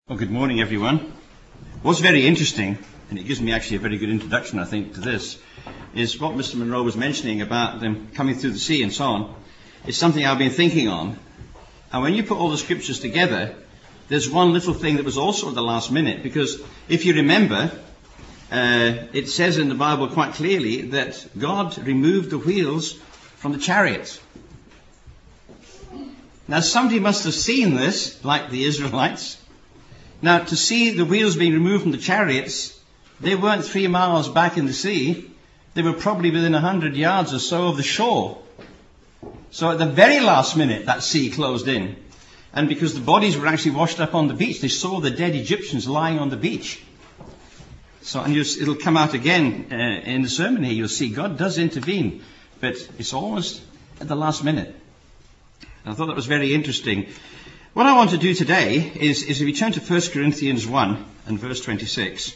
Well, good morning, everyone. What's very interesting, and it gives me actually a very good introduction, I think, to this, is what Mr. Monroe was mentioning about them coming through the sea and so on. It's something I've been thinking on. And when you put all the scriptures together, there's one little thing that was also at the last minute, because if you remember, it says in the Bible quite clearly that God removed the wheels from the chariots. Now, somebody must have seen this, like the Israelites. Now, to see the wheels being removed from the chariots, they weren't 3 miles back in the sea. They were probably within 100 yards or so of the shore. So at the very last minute, that sea closed in. And because the bodies were actually washed up on the beach, they saw the dead Egyptians lying on the beach. So, and it'll come out again in the sermon here. You'll see God does intervene, but it's almost at the last minute. And I thought that was very interesting. What I want to do today is if we turn to 1 Corinthians 1 and verse 26.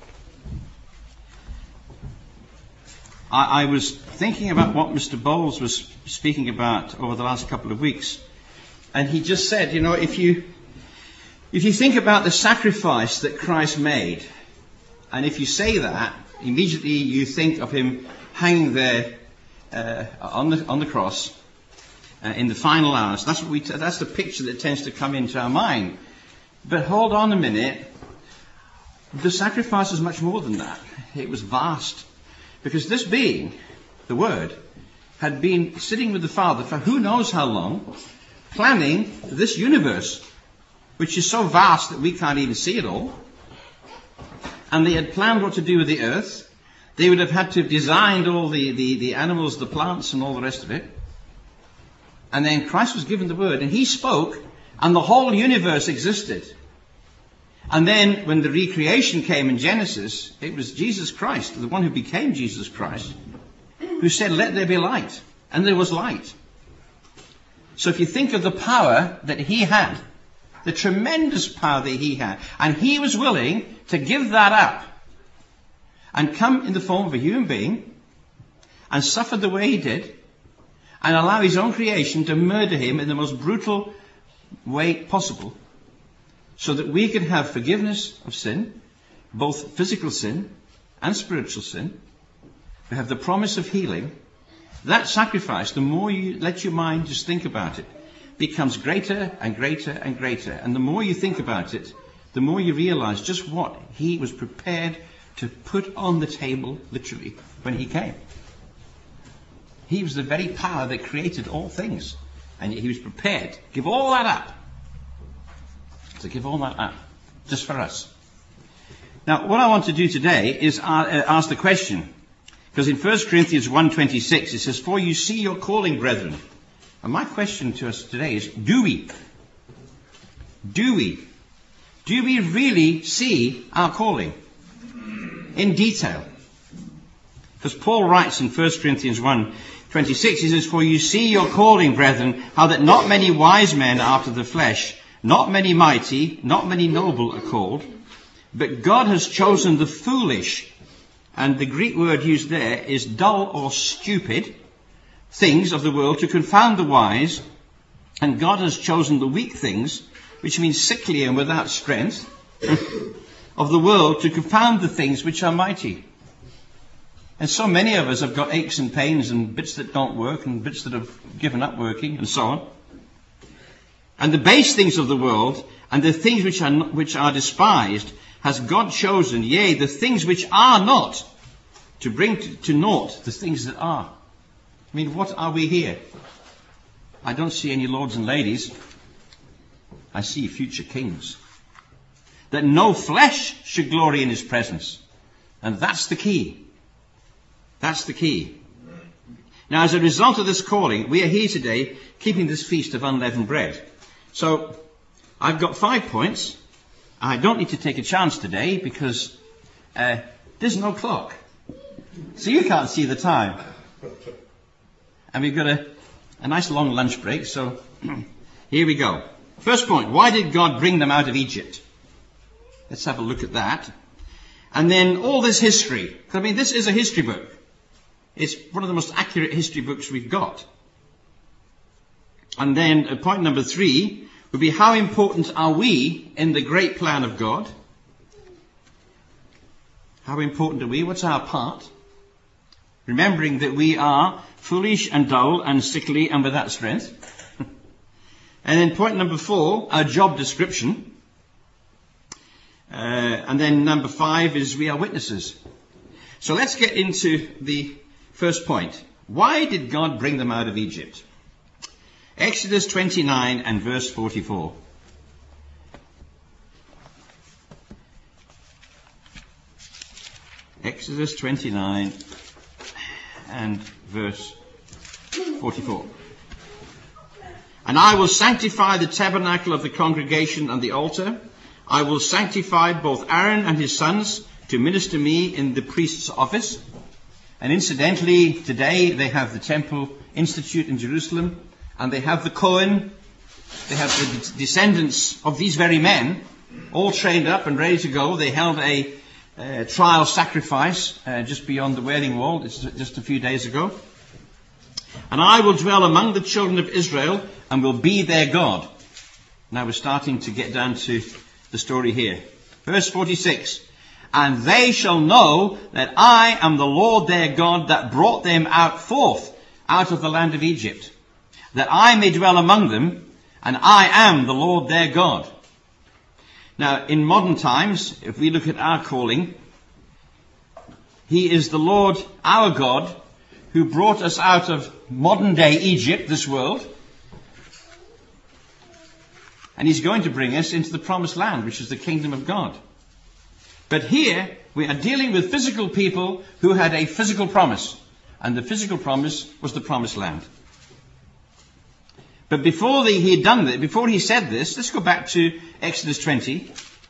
I was thinking about what Mr. Bowles was speaking about over the last couple of weeks. And he just said, if you think about the sacrifice that Christ made, and if you say that, immediately you think of him hanging there on the cross, in the final hours. That's the picture that tends to come into our mind. But hold on a minute. The sacrifice is much more than that. It was vast. Because this being, the Word, had been sitting with the Father for who knows how long, planning this universe, which is so vast that we can't even see it all. And they had planned what to do with the earth. They would have had to have designed all the animals, the plants, and all the rest of it. And then Christ was given the word, and he spoke, and the whole universe existed. And then when the recreation came in Genesis, it was Jesus Christ, the one who became Jesus Christ, who said, "Let there be light." And there was light. So if you think of the power that he had, the tremendous power that he had, and he was willing to give that up and come in the form of a human being and suffer the way he did, and allow his own creation to murder him in the most brutal way possible, so that we could have forgiveness of sin, both physical sin and spiritual sin. We have the promise of healing. That sacrifice, the more you let your mind just think about it, becomes greater and greater and greater. And the more you think about it, the more you realize just what he was prepared to put on the table, literally, when he came. He was the very power that created all things. And yet he was prepared to give all that up. To give all that up. Just for us. Now, what I want to do today is ask the question. Because in 1 Corinthians 1:26 it says, "For you see your calling, brethren." And my question to us today is, do we? Do we? Do we really see our calling? In detail. Because Paul writes in 1 Corinthians 1:26, he says, "For you see your calling, brethren, how that not many wise men after the flesh, not many mighty, not many noble are called, but God has chosen the foolish," and the Greek word used there is dull or stupid, "things of the world to confound the wise, and God has chosen the weak things," which means sickly and without strength, "of the world to confound the things which are mighty." And so many of us have got aches and pains and bits that don't work and bits that have given up working and so on. And the base things of the world and the things which are despised has God chosen, yea, the things which are not, to bring to naught the things that are. I mean, what are we here? I don't see any lords and ladies. I see future kings. That no flesh should glory in his presence. And that's the key. That's the key. Now, as a result of this calling, we are here today keeping this feast of unleavened bread. So, I've got 5 points. I don't need to take a chance today because there's no clock. So you can't see the time. And we've got a nice long lunch break, so here we go. First point, why did God bring them out of Egypt? Let's have a look at that. And then all this history. I mean, this is a history book. It's one of the most accurate history books we've got. And then point number 3, would be, how important are we in the great plan of God? How important are we? What's our part? Remembering that we are foolish and dull and sickly and without strength. And then point number 4, our job description. And then number 5 is we are witnesses. So let's get into the first point. Why did God bring them out of Egypt? Exodus 29 and verse 44. Exodus 29 and verse 44. And I will sanctify the tabernacle of the congregation and the altar. I will sanctify both Aaron and his sons to minister me in the priest's office. And incidentally, today they have the Temple Institute in Jerusalem, and they have the Cohen. They have the descendants of these very men, all trained up and ready to go. They held a trial sacrifice just beyond the Wailing Wall just a few days ago. And I will dwell among the children of Israel and will be their God. Now we're starting to get down to the story here. Verse 46. And they shall know that I am the Lord their God that brought them forth out of the land of Egypt, that I may dwell among them, and I am the Lord their God. Now, in modern times, if we look at our calling, He is the Lord our God who brought us out of modern day Egypt, this world, and He's going to bring us into the promised land, which is the kingdom of God. But here we are dealing with physical people who had a physical promise, and the physical promise was the promised land. But before he had done that, before he said this, let's go back to Exodus 20.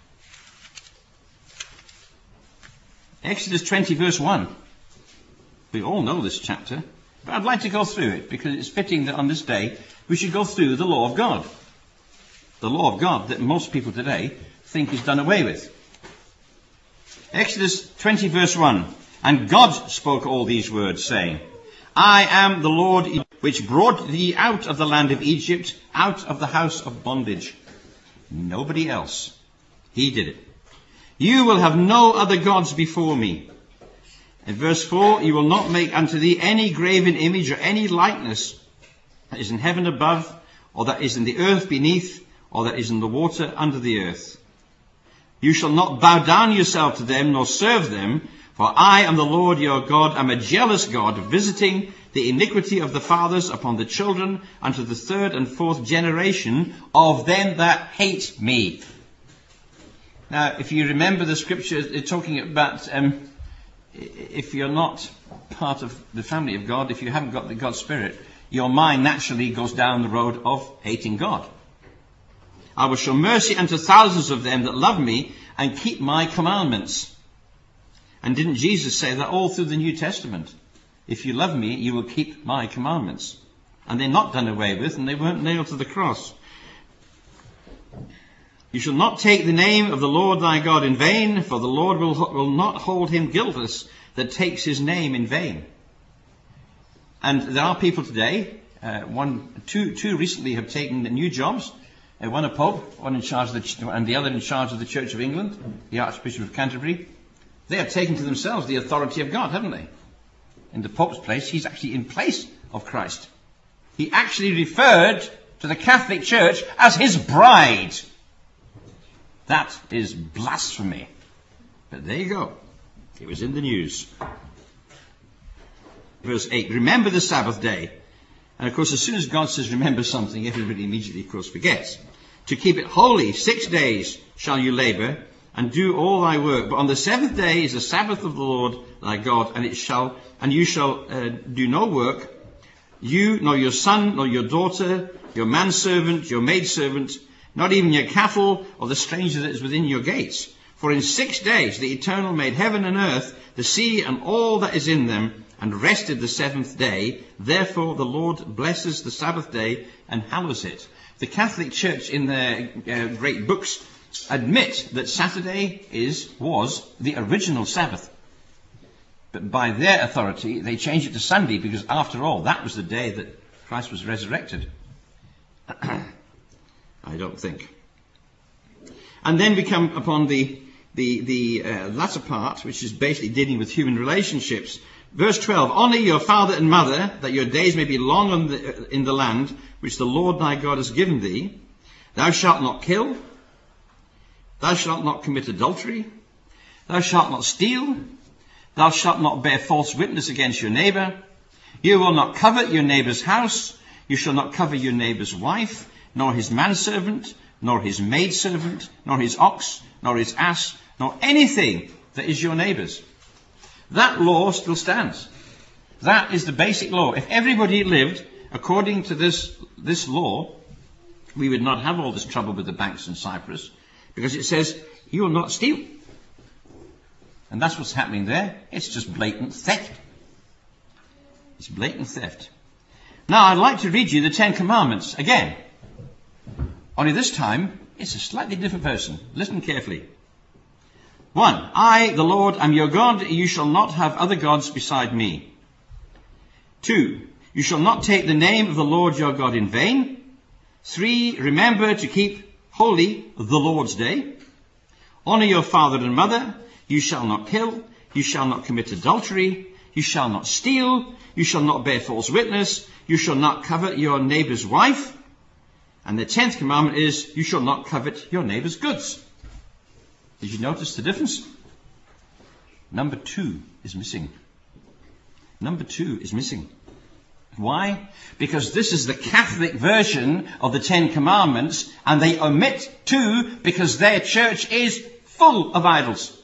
Exodus 20 verse 1. We all know this chapter, but I'd like to go through it because it's fitting that on this day we should go through the law of God. The law of God that most people today think is done away with. Exodus 20 verse 1. And God spoke all these words, saying, I am the Lord which brought thee out of the land of Egypt, out of the house of bondage. Nobody else. He did it. You will have no other gods before me. In verse 4, you will not make unto thee any graven image or any likeness that is in heaven above, or that is in the earth beneath, or that is in the water under the earth. You shall not bow down yourself to them, nor serve them, for I am the Lord your God, am a jealous God, visiting the iniquity of the fathers upon the children unto the third and fourth generation of them that hate me. Now, if you remember the scripture, it's talking about if you're not part of the family of God, if you haven't got the God Spirit, your mind naturally goes down the road of hating God. I will show mercy unto thousands of them that love me and keep my commandments. And didn't Jesus say that all through the New Testament? If you love me, you will keep my commandments. And they're not done away with, and they weren't nailed to the cross. You shall not take the name of the Lord thy God in vain, for the Lord will not hold him guiltless that takes his name in vain. And there are people today, two recently have taken new jobs. One a pope, one in charge of and the other in charge of the Church of England, the Archbishop of Canterbury. They have taken to themselves the authority of God, haven't they? In the Pope's place, he's actually in place of Christ. He actually referred to the Catholic Church as his bride. That is blasphemy. But there you go. It was in the news. Verse 8, remember the Sabbath day. And of course, as soon as God says remember something, everybody immediately, of course, forgets. To keep it holy, 6 days shall you labor and do all thy work. But on the seventh day is the Sabbath of the Lord thy God, and you shall do no work, you, nor your son, nor your daughter, your manservant, your maidservant, not even your cattle, or the stranger that is within your gates. For in 6 days the Eternal made heaven and earth, the sea and all that is in them, and rested the seventh day. Therefore the Lord blesses the Sabbath day and hallows it. The Catholic Church in their great books admit that Saturday was the original Sabbath. But by their authority, they changed it to Sunday because, after all, that was the day that Christ was resurrected. I I don't think. And then we come upon the latter part, which is basically dealing with human relationships. Verse 12, honour your father and mother, that your days may be long in the land which the Lord thy God has given thee. Thou shalt not kill. Thou shalt not commit adultery. Thou shalt not steal. Thou shalt not bear false witness against your neighbour. You will not covet your neighbour's house. You shall not covet your neighbour's wife, nor his manservant, nor his maidservant, nor his ox, nor his ass, nor anything that is your neighbour's. That law still stands. That is the basic law. If everybody lived according to this law, we would not have all this trouble with the banks in Cyprus, because it says, you will not steal. And that's what's happening there. It's just blatant theft. It's blatant theft. Now, I'd like to read you the Ten Commandments again. Only this time, it's a slightly different person. Listen carefully. 1. I, the Lord, am your God. You shall not have other gods beside me. 2. You shall not take the name of the Lord your God in vain. 3. Remember to keep holy the Lord's day. Honour your father and mother. You shall not kill. You shall not commit adultery. You shall not steal. You shall not bear false witness. You shall not covet your neighbour's wife. And the 10th commandment is, you shall not covet your neighbour's goods. Did you notice the difference? Number 2 is missing. Number 2 is missing. Why? Because this is the Catholic version of the 10 commandments, and they omit 2 because their church is full of idols.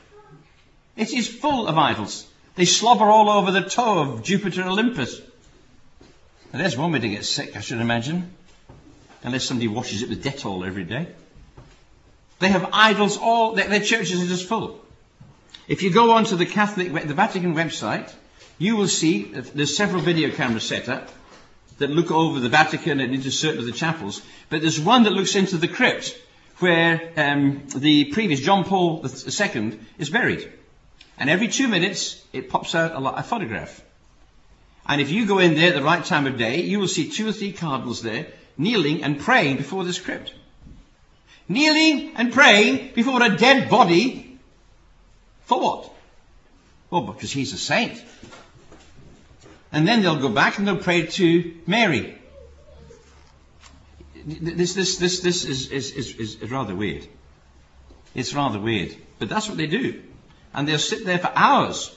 It is full of idols. They slobber all over the toe of Jupiter Olympus. And there's one way to get sick, I should imagine. Unless somebody washes it with Dettol every day. They have idols their churches are just full. If you go onto the Vatican website, you will see there's several video cameras set up that look over the Vatican and into certain of the chapels. But there's one that looks into the crypt where the previous John Paul II is buried. And every 2 minutes, it pops out a photograph. And if you go in there at the right time of day, you will see 2 or 3 cardinals there kneeling and praying before this crypt. Kneeling and praying before a dead body. For what? Well, because he's a saint. And then they'll go back and they'll pray to Mary. This is rather weird. It's rather weird. But that's what they do. And they'll sit there for hours.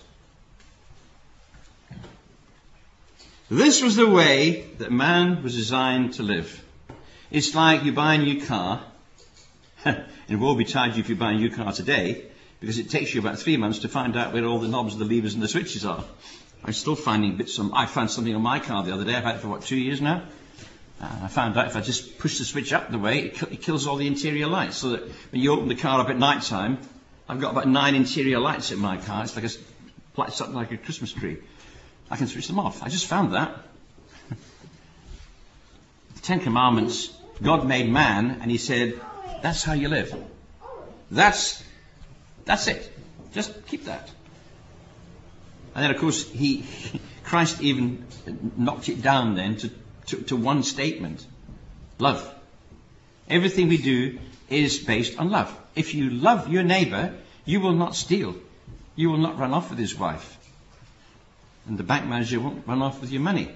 This was the way that man was designed to live. It's like you buy a new car. And woe betide you if you buy a new car today, because it takes you about 3 months to find out where all the knobs, the levers and the switches are. I'm still finding bits. I found something on my car the other day. I've had it for 2 years now. And I found out if I just push the switch up the way, it kills all the interior lights. So that when you open the car up at night time, I've got about 9 interior lights in my car. It's like something like a Christmas tree. I can switch them off. I just found that. The 10 Commandments, God made man, and he said, that's how you live. That's it. Just keep that. And then, of course, Christ even knocked it down then to one statement. Love. Everything we do is based on love. If you love your neighbour, you will not steal. You will not run off with his wife. And the bank manager won't run off with your money.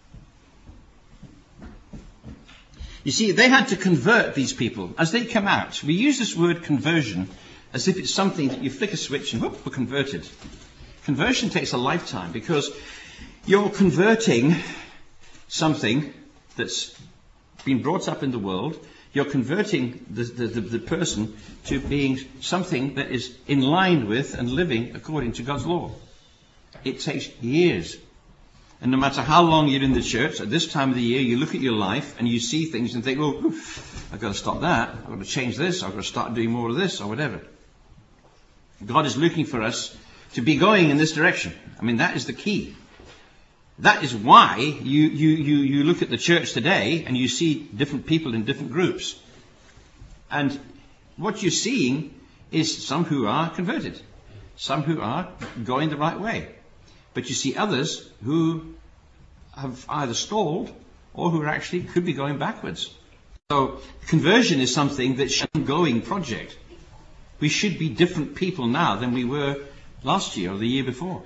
You see, they had to convert these people. As they come out, we use this word conversion as if it's something that you flick a switch and whoop, we're converted. Conversion takes a lifetime, because you're converting something that's been brought up in the world. You're converting the person to being something that is in line with and living according to God's law. It takes years. And no matter how long you're in the church, at this time of the year, you look at your life and you see things and think, oh, I've got to stop that. I've got to change this. I've got to start doing more of this or whatever. God is looking for us to be going in this direction. I mean, that is the key. That is why you look at the church today and you see different people in different groups. And what you're seeing is some who are converted. Some who are going the right way. But you see others who have either stalled or who are actually could be going backwards. So conversion is something that's an ongoing project. We should be different people now than we were last year or the year before.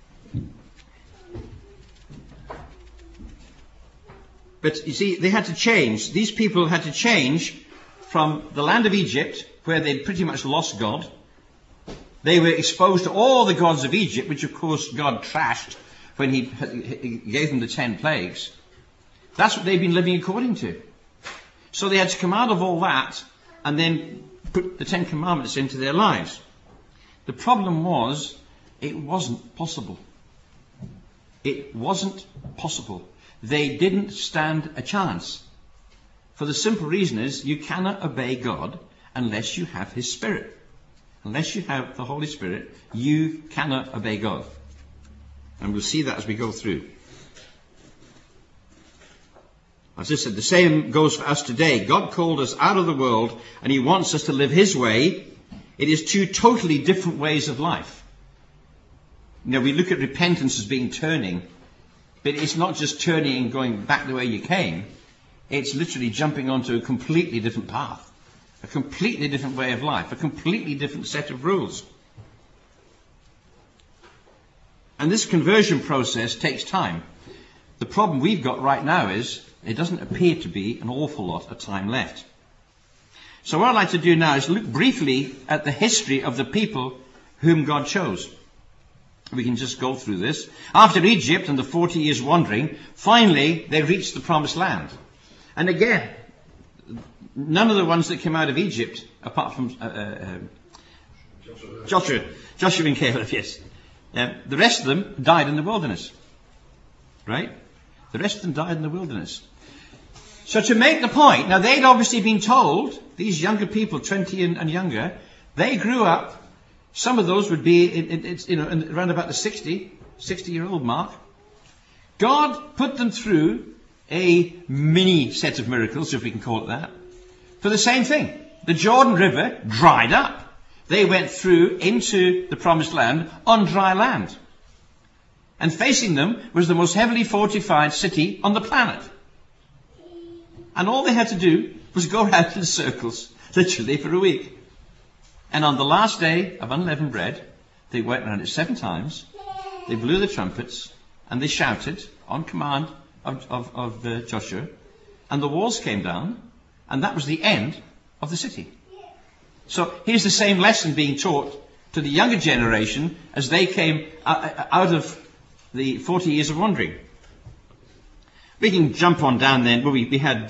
But you see, they had to change. These people had to change from the land of Egypt, where they'd pretty much lost God. They were exposed to all the gods of Egypt, which of course God trashed when he gave them the 10 plagues. That's what they've been living according to. So they had to come out of all that and then put the 10 Commandments into their lives. The problem was, it wasn't possible. It wasn't possible. They didn't stand a chance. For the simple reason is, you cannot obey God unless you have His Spirit. Unless you have the Holy Spirit, you cannot obey God. And we'll see that as we go through. As I said, the same goes for us today. God called us out of the world and He wants us to live His way. It is two totally different ways of life. We look at repentance as being turning, but it's not just turning and going back the way you came. It's literally jumping onto a completely different path, a completely different way of life, a completely different set of rules. And this conversion process takes time. The problem we've got right now is it doesn't appear to be an awful lot of time left. So what I'd like to do now is look briefly at the history of the people whom God chose. We can just go through this. After Egypt and the 40 years wandering, finally they reached the promised land. And again, none of the ones that came out of Egypt, apart from Joshua and Caleb, yes. The rest of them died in the wilderness. Right? The rest of them died in the wilderness. So to make the point, now they'd obviously been told, these younger people, 20 and younger, they grew up. Some of those would be around about the 60-year-old mark. God put them through a mini set of miracles, if we can call it that, for the same thing. The Jordan River dried up. They went through into the promised land on dry land. And facing them was the most heavily fortified city on the planet. And all they had to do was go around in circles, literally for a week. And on the last day of unleavened bread, they went around it 7 times, they blew the trumpets, and they shouted on command of Joshua, and the walls came down, and that was the end of the city. So here's the same lesson being taught to the younger generation as they came out of the 40 years of wandering. We can jump on down then. Well, we had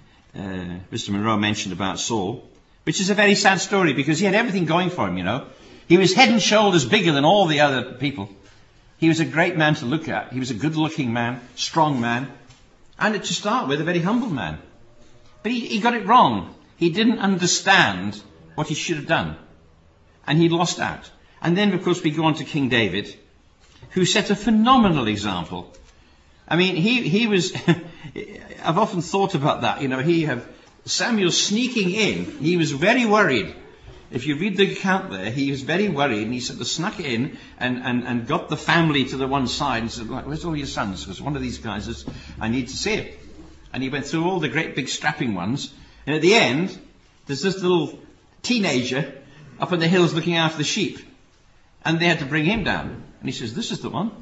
Mr. Monroe mentioned about Saul, which is a very sad story because he had everything going for him, He was head and shoulders bigger than all the other people. He was a great man to look at. He was a good-looking man, strong man, and to start with, a very humble man. But he got it wrong. He didn't understand what he should have done. And he lost out. And then, of course, we go on to King David, who set a phenomenal example. I mean, he was, I've often thought about that, he had Samuel sneaking in. He was very worried. If you read the account there, he was very worried, and he sort of snuck in and got the family to the one side and said, where's all your sons? Because one of these guys says, I need to see it. And he went through all the great big strapping ones. And at the end, there's this little teenager up in the hills looking after the sheep. And they had to bring him down. And he says, this is the one.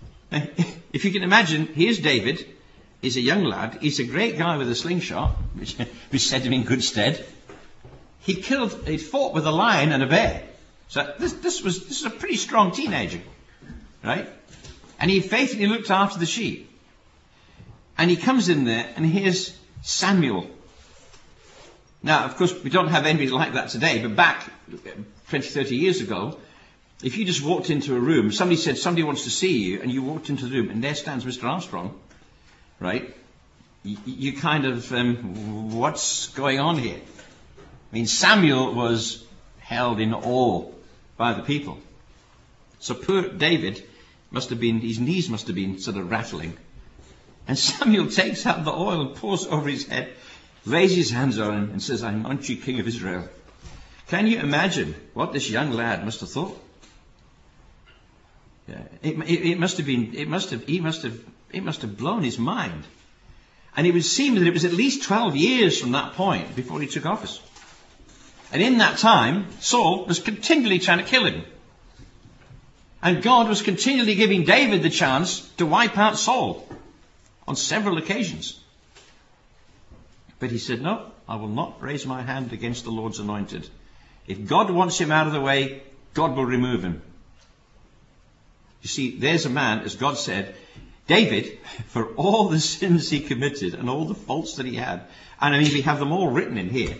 If you can imagine, here's David. He's a young lad. He's a great guy with a slingshot, which set him in good stead. He fought with a lion and a bear. So this is a pretty strong teenager, right? And he faithfully looked after the sheep. And he comes in there, and here's Samuel. Now, of course, we don't have anybody like that today, but back 20, 30 years ago, if you just walked into a room, somebody said somebody wants to see you, and you walked into the room, and there stands Mr. Armstrong, right? You kind of, what's going on here? I mean, Samuel was held in awe by the people. So poor David his knees must have been sort of rattling. And Samuel takes out the oil and pours over his head, lays his hands on him and says, I anoint you King of Israel. Can you imagine what this young lad must have thought? Yeah, it must have blown his mind. And it would seem that it was at least 12 years from that point before he took office. And in that time, Saul was continually trying to kill him. And God was continually giving David the chance to wipe out Saul on several occasions. But he said, no, I will not raise my hand against the Lord's anointed. If God wants him out of the way, God will remove him. You see, there's a man, as God said, David, for all the sins he committed and all the faults that he had, and I mean, we have them all written in here,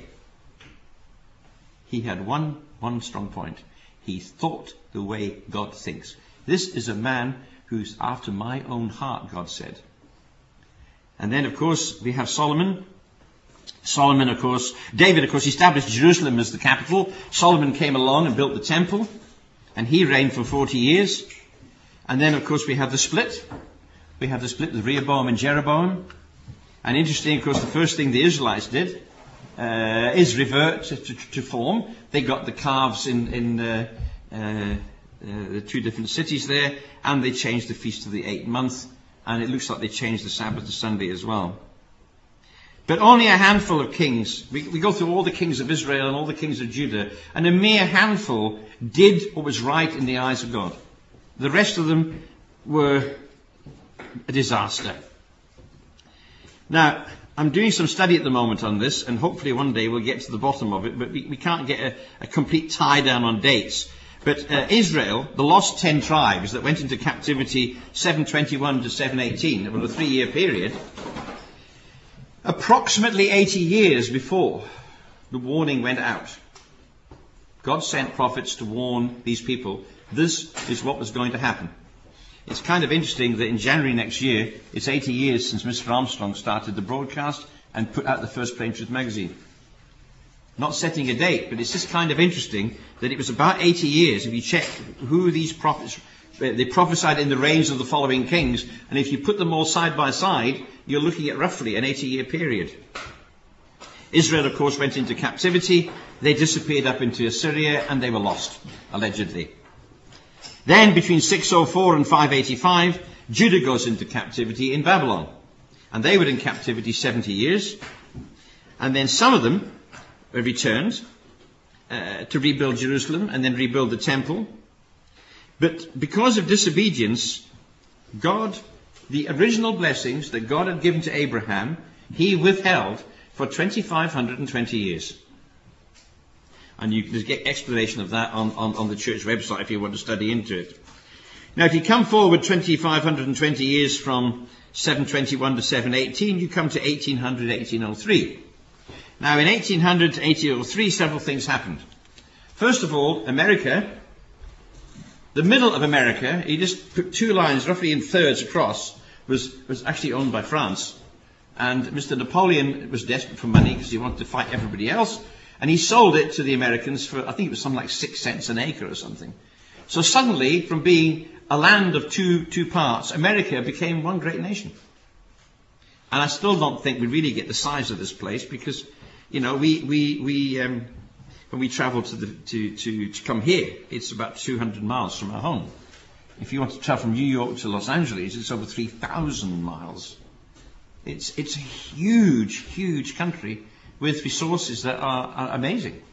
he had one strong point. He thought the way God thinks. This is a man who's after my own heart, God said. And then, of course, we have Solomon. Solomon, of course, David, of course, established Jerusalem as the capital. Solomon came along and built the temple, and he reigned for 40 years. And then, of course, we have the split. We have the split with Rehoboam and Jeroboam. And interesting, of course, the first thing the Israelites did is revert to form. They got the calves in the two different cities there, and they changed the feast to the 8th month, and it looks like they changed the Sabbath to Sunday as well. But only a handful of kings, we go through all the kings of Israel and all the kings of Judah, and a mere handful did what was right in the eyes of God. The rest of them were a disaster. Now, I'm doing some study at the moment on this, and hopefully one day we'll get to the bottom of it, but we can't get a complete tie down on dates. But Israel, the lost 10 tribes that went into captivity 721 to 718, over a 3-year period, approximately 80 years before the warning went out, God sent prophets to warn these people, this is what was going to happen. It's kind of interesting that in January next year, it's 80 years since Mr. Armstrong started the broadcast and put out the first Plain Truth magazine. Not setting a date, but it's just kind of interesting that it was about 80 years. If you check who these prophets, they prophesied in the reigns of the following kings, and if you put them all side by side, you're looking at roughly an 80-year period. Israel, of course, went into captivity. They disappeared up into Assyria, and they were lost, allegedly. Then, between 604 and 585, Judah goes into captivity in Babylon. And they were in captivity 70 years. And then some of them were returned to rebuild Jerusalem and then rebuild the temple. But because of disobedience, God, the original blessings that God had given to Abraham, he withheld for 2,520 years. And you can get explanation of that on the church website if you want to study into it. Now, if you come forward 2,520 years from 721 to 718, you come to 1800, 1803. Now, in 1800 to 1803, several things happened. First of all, America, the middle of America, you just put 2 lines roughly in thirds across, was actually owned by France. And Mr. Napoleon was desperate for money because he wanted to fight everybody else. And he sold it to the Americans for, I think it was something like 6 cents an acre or something. So suddenly, from being a land of two parts, America became one great nation. And I still don't think we really get the size of this place because, you know, when we travel to come here, it's about 200 miles from our home. If you want to travel from New York to Los Angeles, it's over 3,000 miles. It's a huge, huge country with resources that are amazing.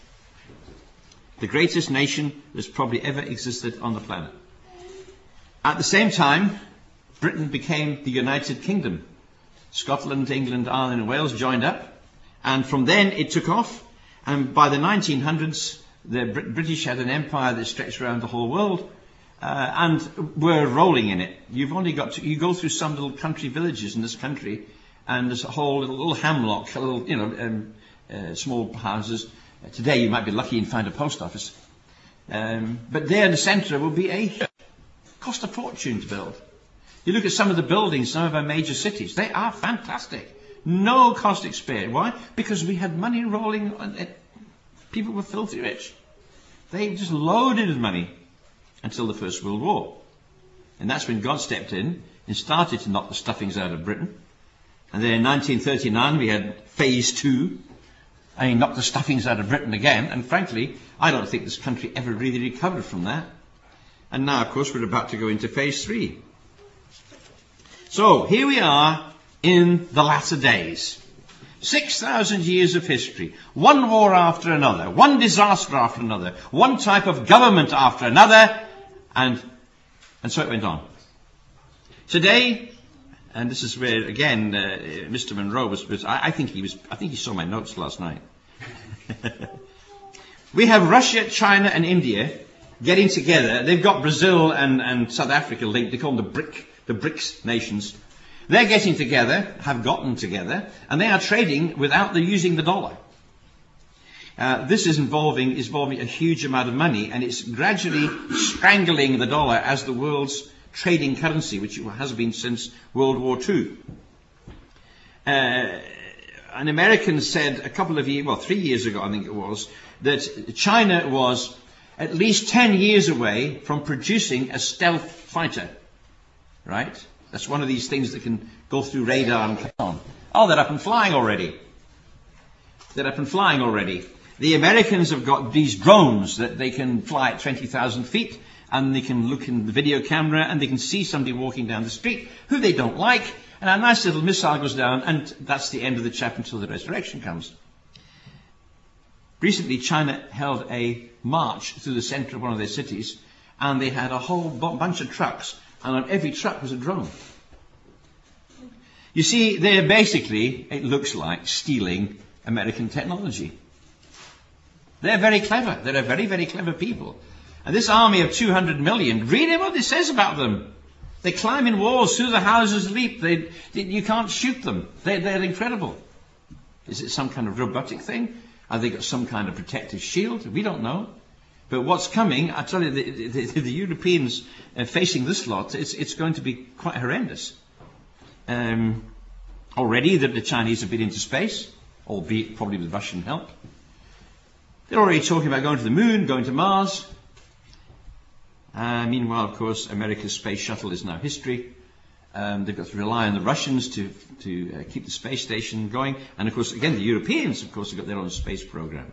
The greatest nation that's probably ever existed on the planet. At the same time, Britain became the United Kingdom. Scotland, England, Ireland and Wales joined up. And from then it took off. And by the 1900s, the British had an empire that stretched around the whole world. And were rolling in it. You've only got to, you go through some little country villages in this country, and there's a whole little hamlock, small houses. Today you might be lucky and find a post office. But there in the centre will be a cost a fortune to build. You look at some of the buildings, some of our major cities, they are fantastic. No caustic spared. Why? Because we had money rolling. People were filthy rich. They just loaded with money until the First World War. And that's when God stepped in and started to knock the stuffings out of Britain. And then in 1939 we had phase 2. And he knocked the stuffings out of Britain again. And frankly, I don't think this country ever really recovered from that. And now, of course, we're about to go into phase 3. So here we are in the latter days. 6,000 years of history, one war after another, one disaster after another, one type of government after another, and so it went on. Today, and this is where again Mr. Monroe was I think he saw my notes last night. We have Russia, China and India getting together. They've got Brazil and South Africa linked. They call them the BRICS nations. They're getting together, have gotten together, and they are trading without using the dollar. This is involving a huge amount of money, and it's gradually strangling the dollar as the world's trading currency, which it has been since World War II. An American said 3 years ago, I think it was, that China was at least 10 years away from producing a stealth fighter. Right? That's one of these things that can go through radar and come on. Oh, they're up and flying already. The Americans have got these drones that they can fly at 20,000 feet, and they can look in the video camera and they can see somebody walking down the street who they don't like, and a nice little missile goes down, and that's the end of the chapter until the resurrection comes. Recently, China held a march through the center of one of their cities, and they had a whole bunch of trucks, and on every truck was a drone. You see, they're basically, it looks like, stealing American technology. They're very clever. They're a very, very clever people. And this army of 200 million, read what it says about them. They climb in walls, through the houses leap. You can't shoot them. They're incredible. Is it some kind of robotic thing? Have they got some kind of protective shield? We don't know. But what's coming, I tell you, the Europeans facing this lot, it's going to be quite horrendous. Already the Chinese have been into space, albeit probably with Russian help. They're already talking about going to the moon, going to Mars. Meanwhile, of course, America's space shuttle is now history. They've got to rely on the Russians to keep the space station going. And of course, again, the Europeans, of course, have got their own space program.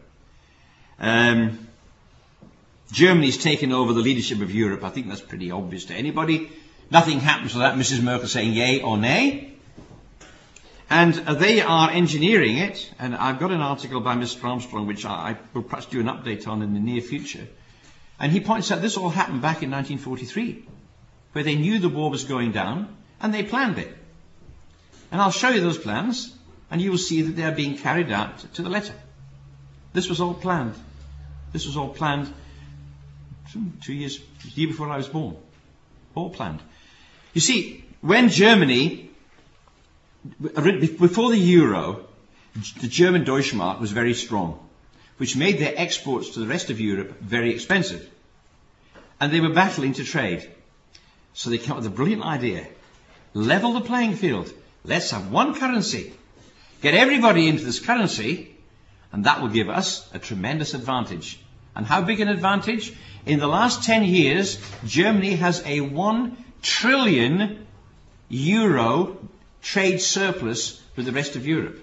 Germany's taken over the leadership of Europe. I think that's pretty obvious to anybody. Nothing happens without Mrs. Merkel saying yay or nay. And they are engineering it. And I've got an article by Mr. Armstrong, which I will perhaps do an update on in the near future. And he points out this all happened back in 1943, where they knew the war was going down, and they planned it. And I'll show you those plans, and you will see that they are being carried out to the letter. This was all planned. This was all planned 2 years, the year before I was born. All planned. You see, when Germany, before the euro, the German Deutschmark was very strong, which made their exports to the rest of Europe very expensive. And they were battling to trade. So they came up with a brilliant idea. Level the playing field. Let's have one currency. Get everybody into this currency, and that will give us a tremendous advantage. And how big an advantage? In the last 10 years, Germany has a 1 trillion euro trade surplus with the rest of Europe.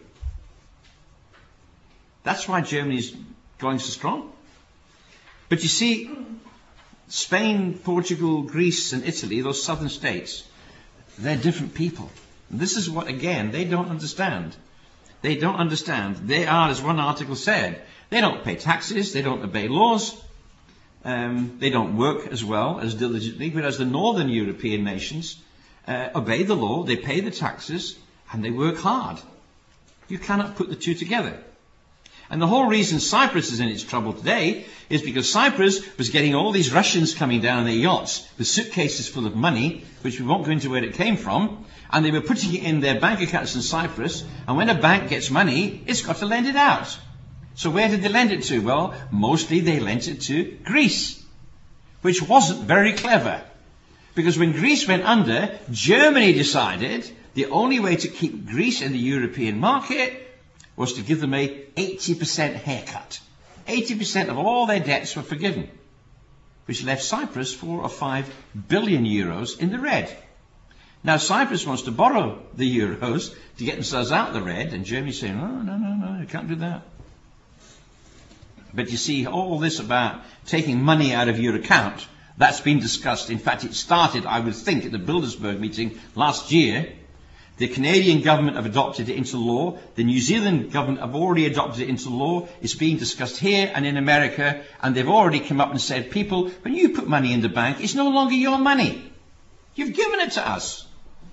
That's why Germany's going so strong. But you see, Spain, Portugal, Greece and Italy, those southern states, they're different people. And this is what, again, they don't understand. They don't understand. They are, as one article said, they don't pay taxes, they don't obey laws, they don't work as well, as diligently, whereas the northern European nations obey the law, they pay the taxes, and they work hard. You cannot put the two together. And the whole reason Cyprus is in its trouble today is because Cyprus was getting all these Russians coming down on their yachts with suitcases full of money, which we won't go into where it came from, and they were putting it in their bank accounts in Cyprus, and when a bank gets money, it's got to lend it out. So where did they lend it to? Well, mostly they lent it to Greece, which wasn't very clever. Because when Greece went under, Germany decided the only way to keep Greece in the European market was to give them a 80% haircut. 80% of all their debts were forgiven, which left Cyprus 4 or 5 billion euros in the red. Now Cyprus wants to borrow the euros to get themselves out of the red, and Germany's saying, oh, no, you can't do that. But you see, all this about taking money out of your account, that's been discussed. In fact, it started, I would think, at the Bilderberg meeting last year. The Canadian government have adopted it into law. The New Zealand government have already adopted it into law. It's being discussed here and in America. And they've already come up and said, people, when you put money in the bank, it's no longer your money. You've given it to us.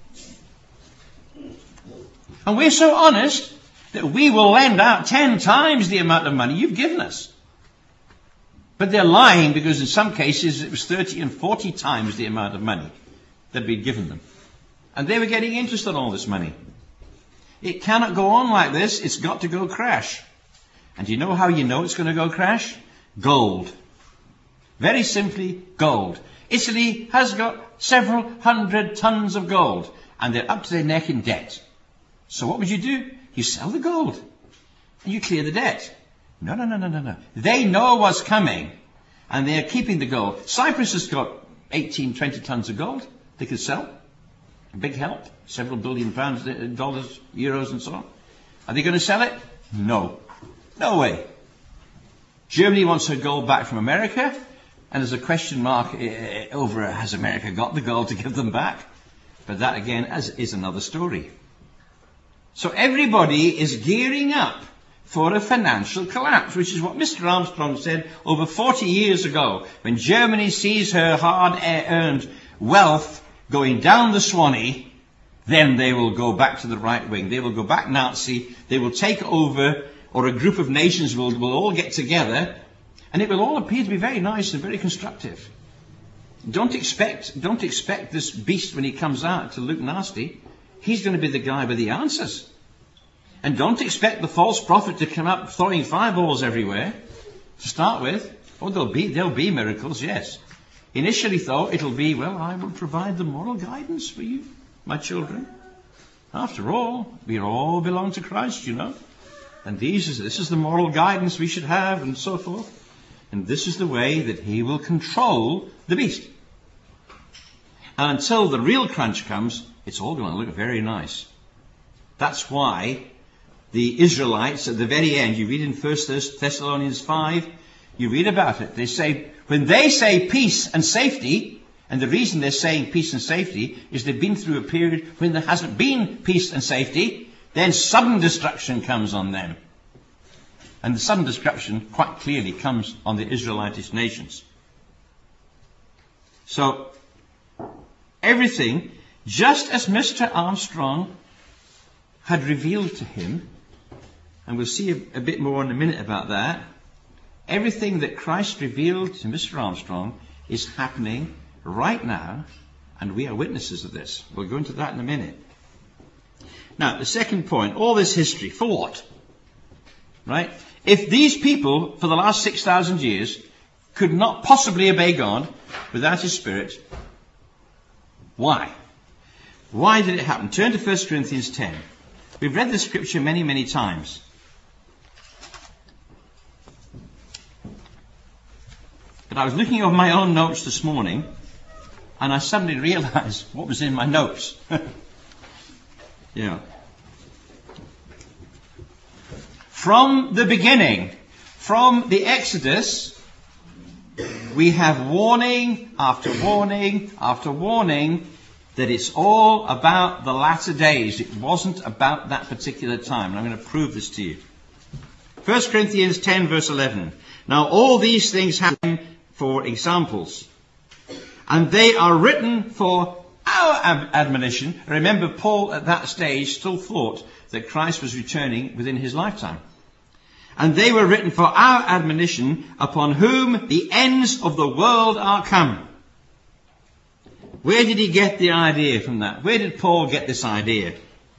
And we're so honest that we will lend out 10 times the amount of money you've given us. But they're lying, because in some cases it was 30 and 40 times the amount of money that we'd given them. And they were getting interest on all this money. It cannot go on like this. It's got to go crash. And do you know how you know it's going to go crash? Gold. Very simply, gold. Italy has got several hundred tons of gold, and they're up to their neck in debt. So what would you do? You sell the gold, and you clear the debt. No. They know what's coming, and they're keeping the gold. Cyprus has got 18, 20 tons of gold they could sell. Big help. Several billion pounds, dollars, euros, and so on. Are they going to sell it? No. No way. Germany wants her gold back from America, and there's a question mark over has America got the gold to give them back? But that, again, is another story. So everybody is gearing up for a financial collapse, which is what Mr. Armstrong said over 40 years ago, when Germany sees her hard-earned wealth going down the Swanee, then they will go back to the right wing. They will go back Nazi. They will take over, or a group of nations will all get together, and it will all appear to be very nice and very constructive. Don't expect this beast, when he comes out, to look nasty. He's going to be the guy with the answers. And don't expect the false prophet to come up throwing fireballs everywhere to start with. Oh, there'll be miracles, yes. Initially, though, it'll be, well, I will provide the moral guidance for you, my children. After all, we all belong to Christ, you know. And this is the moral guidance we should have, and so forth. And this is the way that he will control the beast. And until the real crunch comes, it's all going to look very nice. That's why the Israelites, at the very end, you read in 1 Thessalonians 5, you read about it. They say, when they say peace and safety, and the reason they're saying peace and safety is they've been through a period when there hasn't been peace and safety, then sudden destruction comes on them. And the sudden destruction quite clearly comes on the Israelitish nations. So, everything, just as Mr. Armstrong had revealed to him, and we'll see a bit more in a minute about that, everything that Christ revealed to Mr. Armstrong is happening right now, and we are witnesses of this. We'll go into that in a minute. Now, the second point, all this history, for what? Right? If these people, for the last 6,000 years, could not possibly obey God without His Spirit, why? Why did it happen? Turn to 1 Corinthians 10. We've read this scripture many, many times. But I was looking over my own notes this morning, and I suddenly realized what was in my notes. Yeah. From the beginning, from the Exodus, we have warning after warning after warning that it's all about the latter days. It wasn't about that particular time. And I'm going to prove this to you. 1 Corinthians 10 verse 11. Now all these things happen for examples, and they are written for our admonition. Remember, Paul at that stage still thought that Christ was returning within his lifetime. And they were written for our admonition, upon whom the ends of the world are come. Where did he get the idea from that? Where did Paul get this idea?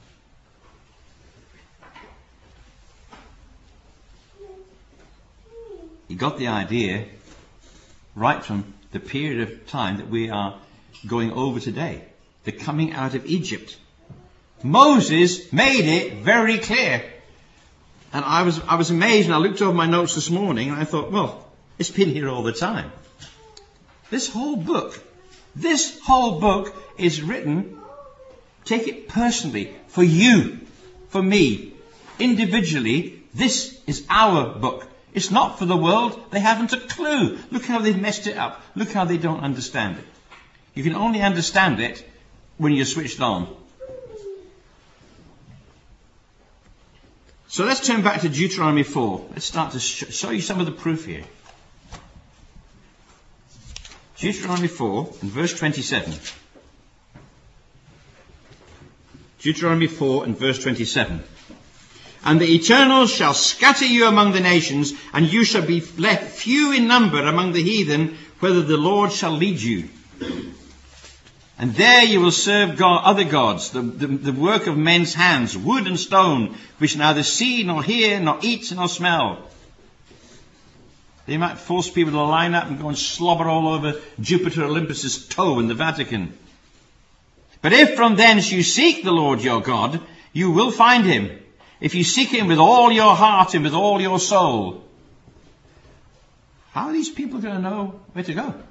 He got the idea right from the period of time that we are going over today. The coming out of Egypt. Moses made it very clear. And I was amazed, and I looked over my notes this morning, and I thought, well, it's been here all the time. This whole book is written, take it personally, for you, for me, individually. This is our book. It's not for the world. They haven't a clue. Look how they've messed it up. Look how they don't understand it. You can only understand it when you're switched on. So let's turn back to Deuteronomy 4. Let's start to show you some of the proof here. Deuteronomy 4 and verse 27. Deuteronomy 4 and verse 27. And the Eternal shall scatter you among the nations, and you shall be left few in number among the heathen, whither the Lord shall lead you. And there you will serve other gods, the work of men's hands, wood and stone, which neither see, nor hear, nor eat, nor smell. They might force people to line up and go and slobber all over Jupiter Olympus's toe in the Vatican. But if from thence you seek the Lord your God, you will find him, if you seek him with all your heart and with all your soul. How are these people going to know where to go?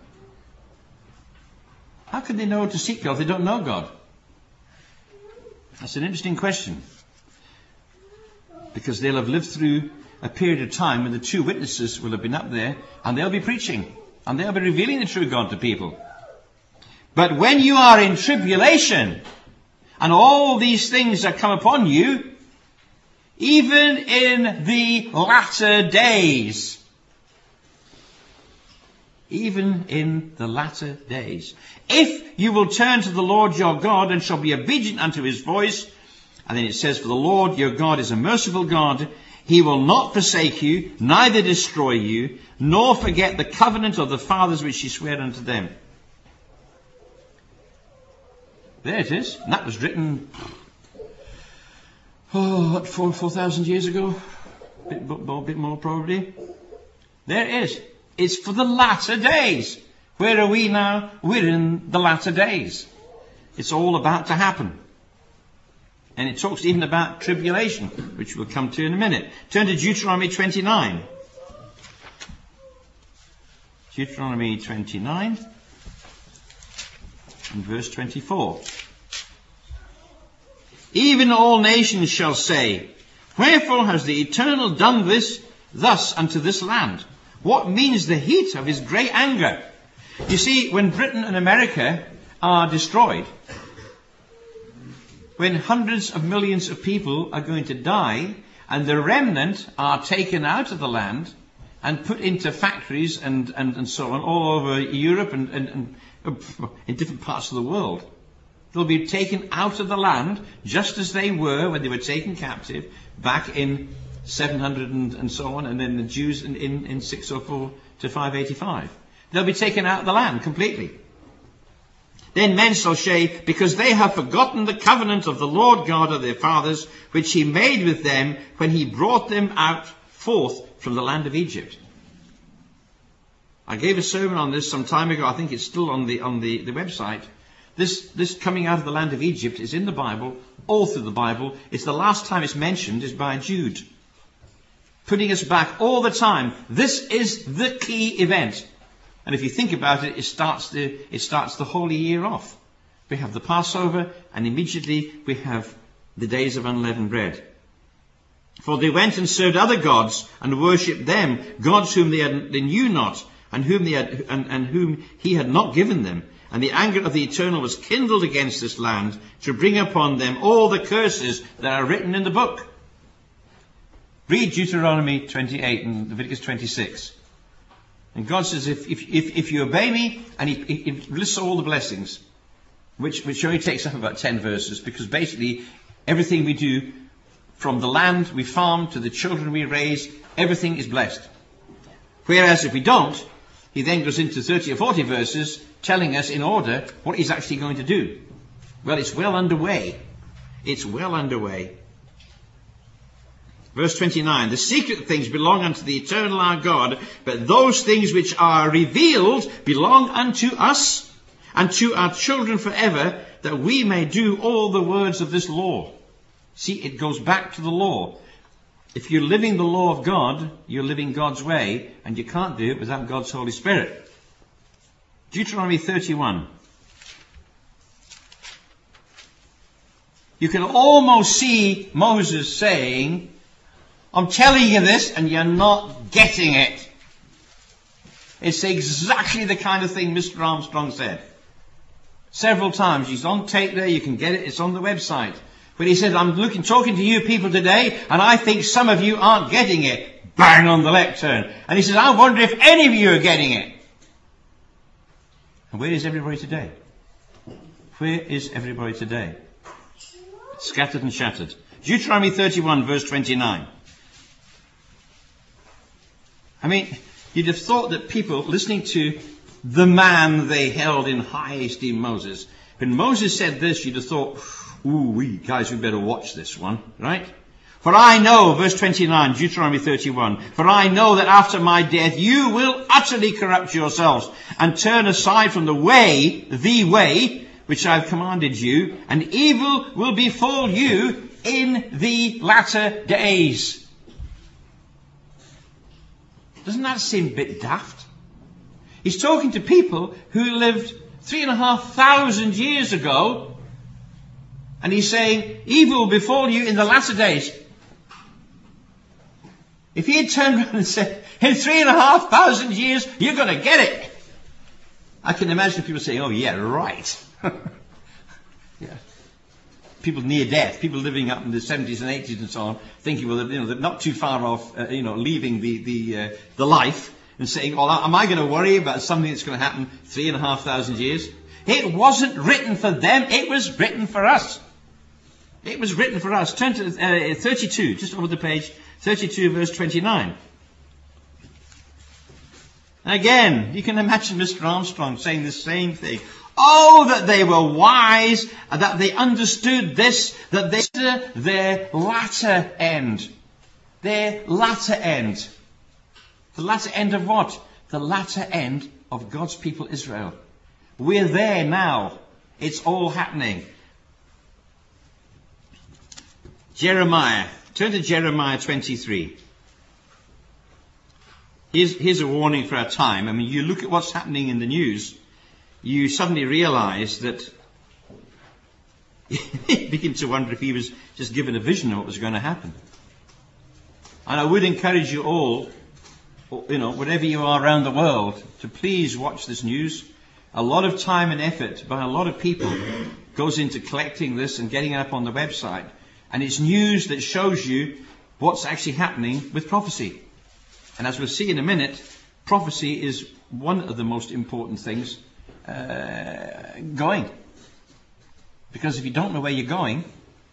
How can they know to seek God if they don't know God? That's an interesting question. Because they'll have lived through a period of time when the two witnesses will have been up there, and they'll be preaching, and they'll be revealing the true God to people. But when you are in tribulation, and all these things that come upon you, even in the latter days, if you will turn to the Lord your God and shall be obedient unto his voice, and then it says, for the Lord your God is a merciful God, he will not forsake you, neither destroy you, nor forget the covenant of the fathers which he sware unto them. There it is. And that was written, 4,000 years ago? A bit more probably. There it is. It's for the latter days. Where are we now? We're in the latter days. It's all about to happen. And it talks even about tribulation, which we'll come to in a minute. Turn to Deuteronomy 29. Deuteronomy 29 and verse 24. Even all nations shall say, wherefore has the Eternal done this thus unto this land? What means the heat of his great anger? You see, when Britain and America are destroyed, when hundreds of millions of people are going to die, and the remnant are taken out of the land and put into factories and so on all over Europe and in different parts of the world. They'll be taken out of the land just as they were when they were taken captive back in 700 and so on, and then the Jews in 604 to 585. They'll be taken out of the land completely. Then men shall say, because they have forgotten the covenant of the Lord God of their fathers, which he made with them when he brought them out forth from the land of Egypt. I gave a sermon on this some time ago. I think it's still on the website. This coming out of the land of Egypt is in the Bible, all through the Bible. It's the last time it's mentioned is by Jude, putting us back all the time. This is the key event. And if you think about it, it starts the holy year off. We have the Passover, and immediately we have the days of unleavened bread. For they went and served other gods and worshipped them, gods whom they knew not, and whom he had not given them. And the anger of the Eternal was kindled against this land to bring upon them all the curses that are written in the book. Read Deuteronomy 28 and Leviticus 26. And God says, if you obey me, and he lists all the blessings, which only takes up about 10 verses, because basically everything we do, from the land we farm to the children we raise, everything is blessed. Whereas if we don't, he then goes into 30 or 40 verses telling us in order what he's actually going to do. Well, it's well underway. It's well underway. Verse 29, the secret things belong unto the Eternal our God, but those things which are revealed belong unto us and to our children forever, that we may do all the words of this law. See, it goes back to the law. If you're living the law of God, you're living God's way, and you can't do it without God's Holy Spirit. Deuteronomy 31. You can almost see Moses saying, I'm telling you this and you're not getting it. It's exactly the kind of thing Mr. Armstrong said. Several times. He's on tape there. You can get it. It's on the website. But he said, I'm talking to you people today, and I think some of you aren't getting it. Bang on the lectern. And he says, I wonder if any of you are getting it. And where is everybody today? Where is everybody today? Scattered and shattered. Deuteronomy 31, verse 29. I mean, you'd have thought that people listening to the man they held in high esteem, Moses, when Moses said this, you'd have thought, ooh, guys, we better watch this one, right? For I know, verse 29, Deuteronomy 31, for I know that after my death you will utterly corrupt yourselves and turn aside from the way, which I've commanded you, and evil will befall you in the latter days. Doesn't that seem a bit daft? He's talking to people who lived 3,500 years ago, and he's saying, evil will befall you in the latter days. If he had turned around and said, in 3,500 years, you're going to get it. I can imagine people saying, oh yeah, right. Yeah. People near death, people living up in the 70s and 80s and so on, thinking, well, they're not too far off, leaving the life and saying, oh, am I going to worry about something that's going to happen 3,500 years? It wasn't written for them. It was written for us. It was written for us. Turn to 32, just over the page, 32 verse 29. Again, you can imagine Mr. Armstrong saying the same thing. Oh, that they were wise, that they understood this, that they their latter end. Their latter end. The latter end of what? The latter end of God's people Israel. We're there now. It's all happening. Jeremiah. Turn to Jeremiah 23. Here's a warning for our time. I mean, you look at what's happening in the news, you suddenly realize that you begin to wonder if he was just given a vision of what was going to happen. And I would encourage you all, wherever you are around the world, to please watch this news. A lot of time and effort by a lot of people goes into collecting this and getting it up on the website. And it's news that shows you what's actually happening with prophecy. And as we'll see in a minute, prophecy is one of the most important things going. Because if you don't know where you're going,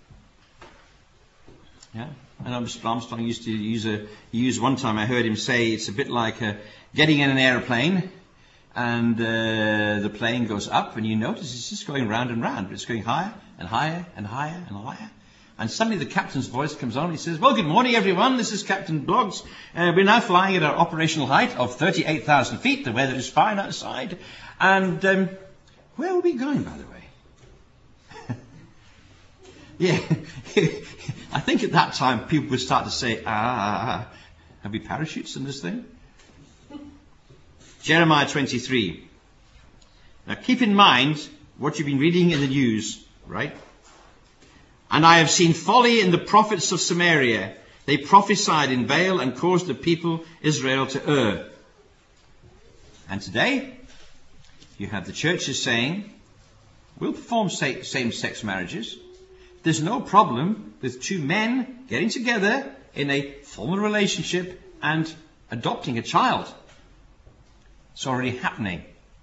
yeah. I know Mr. Armstrong used to use one time, I heard him say it's a bit like getting in an aeroplane and the plane goes up and you notice it's just going round and round. It's going higher and higher and higher and higher. And suddenly the captain's voice comes on. He says, well, good morning, everyone. This is Captain Bloggs. We're now flying at our operational height of 38,000 feet. The weather is fine outside. And where are we going, by the way? Yeah. I think at that time people would start to say, have we parachutes in this thing? Jeremiah 23. Now keep in mind what you've been reading in the news, right? And I have seen folly in the prophets of Samaria. They prophesied in Baal and caused the people Israel to err. And today, you have the churches saying, we'll perform same-sex marriages. There's no problem with two men getting together in a formal relationship and adopting a child. It's already happening.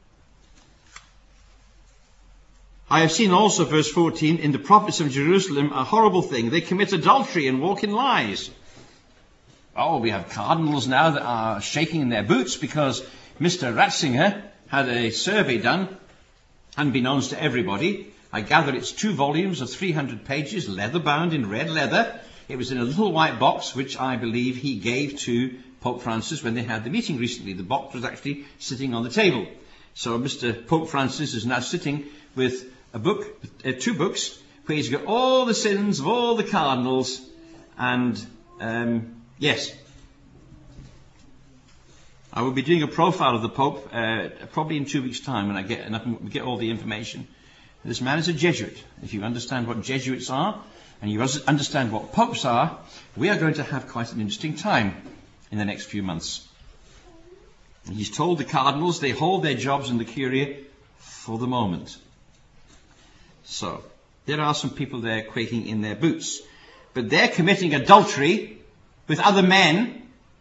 I have seen also, verse 14, in the prophets of Jerusalem, a horrible thing. They commit adultery and walk in lies. Oh, we have cardinals now that are shaking in their boots because Mr. Ratzinger had a survey done, unbeknownst to everybody. I gather it's 2 volumes of 300 pages, leather-bound in red leather. It was in a little white box, which I believe he gave to Pope Francis when they had the meeting recently. The box was actually sitting on the table. So Mr. Pope Francis is now sitting with a book, 2 books, where he's got all the sins of all the cardinals, and yes, I will be doing a profile of the Pope probably in 2 weeks' time when I get all the information. This man is a Jesuit. If you understand what Jesuits are, and you understand what popes are, we are going to have quite an interesting time in the next few months. And he's told the cardinals they hold their jobs in the Curia for the moment. So, There are some people there quaking in their boots. But they're committing adultery with other men.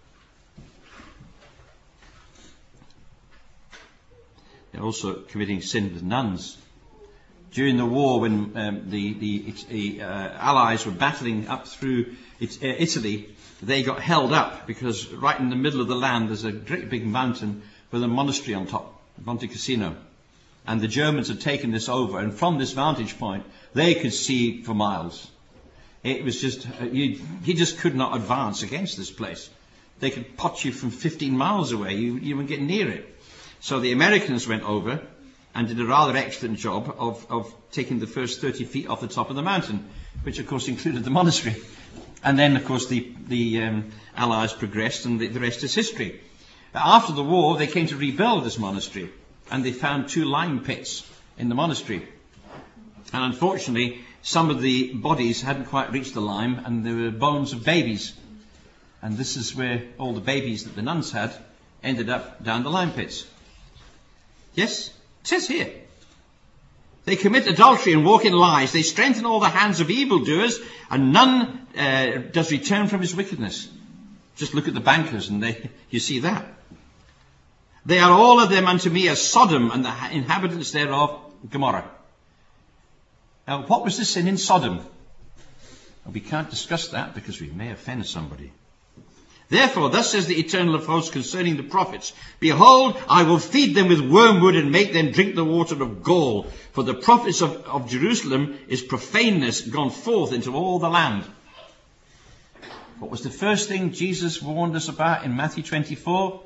They're also committing sin with nuns. During the war, when the Allies were battling up through Italy, they got held up because right in the middle of the land there's a great big mountain with a monastery on top, Monte Cassino. And the Germans had taken this over, and from this vantage point, they could see for miles. It was just, you just could not advance against this place. They could pot you from 15 miles away. You wouldn't get near it. So the Americans went over and did a rather excellent job of taking the first 30 feet off the top of the mountain, which of course included the monastery. And then, of course, the Allies progressed, and the rest is history. After the war, they came to rebuild this monastery, and they found 2 lime pits in the monastery. And unfortunately, some of the bodies hadn't quite reached the lime, and there were bones of babies. And this is where all the babies that the nuns had ended up down the lime pits. Yes, it says here. They commit adultery and walk in lies. They strengthen all the hands of evildoers, and none does return from his wickedness. Just look at the bankers, and you see that. They are all of them unto me as Sodom, and the inhabitants thereof Gomorrah. Now, what was the sin in Sodom? Well, we can't discuss that because we may offend somebody. Therefore, thus says the Eternal of hosts concerning the prophets, Behold, I will feed them with wormwood and make them drink the water of gall. For the prophets of Jerusalem is profaneness gone forth into all the land. What was the first thing Jesus warned us about in Matthew 24?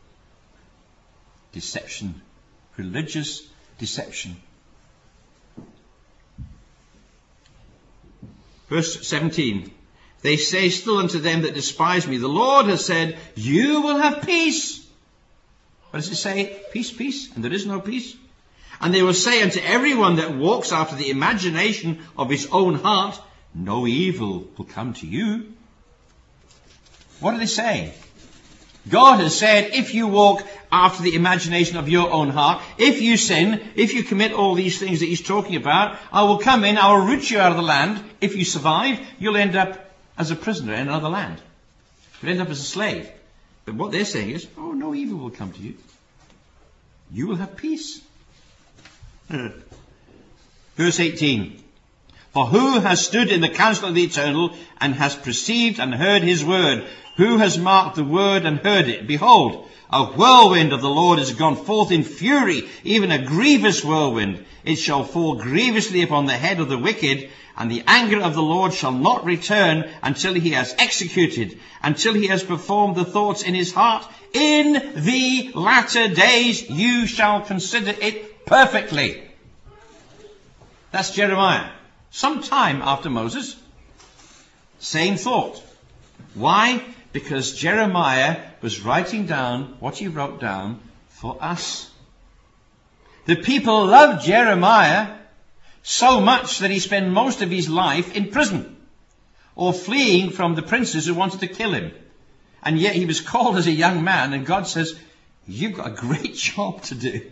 Deception. Religious deception. Verse 17. They say still unto them that despise me, the Lord has said, you will have peace. What does it say? Peace, peace, and there is no peace. And they will say unto everyone that walks after the imagination of his own heart, no evil will come to you. What are they saying? God has said, if you walk after the imagination of your own heart, if you sin, if you commit all these things that he's talking about, I will come in, I will root you out of the land. If you survive, you'll end up as a prisoner in another land. You'll end up as a slave. But what they're saying is, oh, no evil will come to you. You will have peace. Verse 18. For who has stood in the counsel of the Eternal, and has perceived and heard his word? Who has marked the word and heard it? Behold, a whirlwind of the Lord is gone forth in fury, even a grievous whirlwind. It shall fall grievously upon the head of the wicked, and the anger of the Lord shall not return until he has executed, until he has performed the thoughts in his heart. In the latter days you shall consider it perfectly. That's Jeremiah. Some time after Moses. Same thought. Why? Because Jeremiah was writing down what he wrote down for us. The people loved Jeremiah so much that he spent most of his life in prison or fleeing from the princes who wanted to kill him. And yet he was called as a young man, and God says, you've got a great job to do.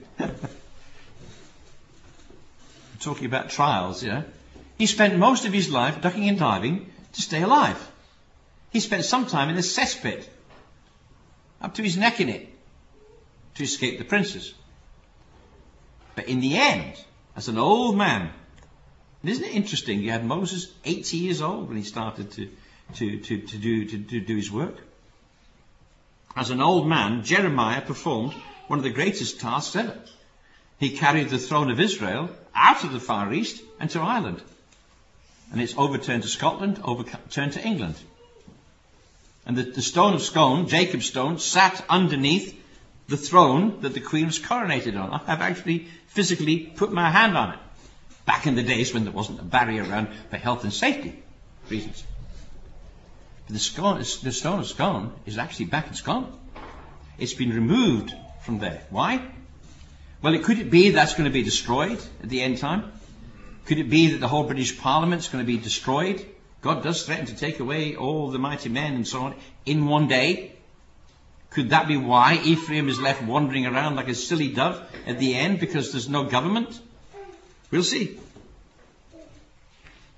Talking about trials, you know. He spent most of his life ducking and diving to stay alive. He spent some time in a cesspit, up to his neck in it, to escape the princes. But in the end, as an old man, and isn't it interesting? You had Moses 80 years old when he started to do his work. As an old man, Jeremiah performed one of the greatest tasks ever. He carried the throne of Israel out of the Far East and to Ireland. And it's overturned to Scotland, overturned to England. And the stone of Scone, Jacob's stone, sat underneath the throne that the Queen was coronated on. I've actually physically put my hand on it. Back in the days when there wasn't a barrier around for health and safety reasons. But the stone of Scone is actually back in Scone. It's been removed from there. Why? Well, could it be that's going to be destroyed at the end time? Could it be that the whole British Parliament is going to be destroyed? God does threaten to take away all the mighty men and so on in one day. Could that be why Ephraim is left wandering around like a silly dove at the end, because there's no government? We'll see.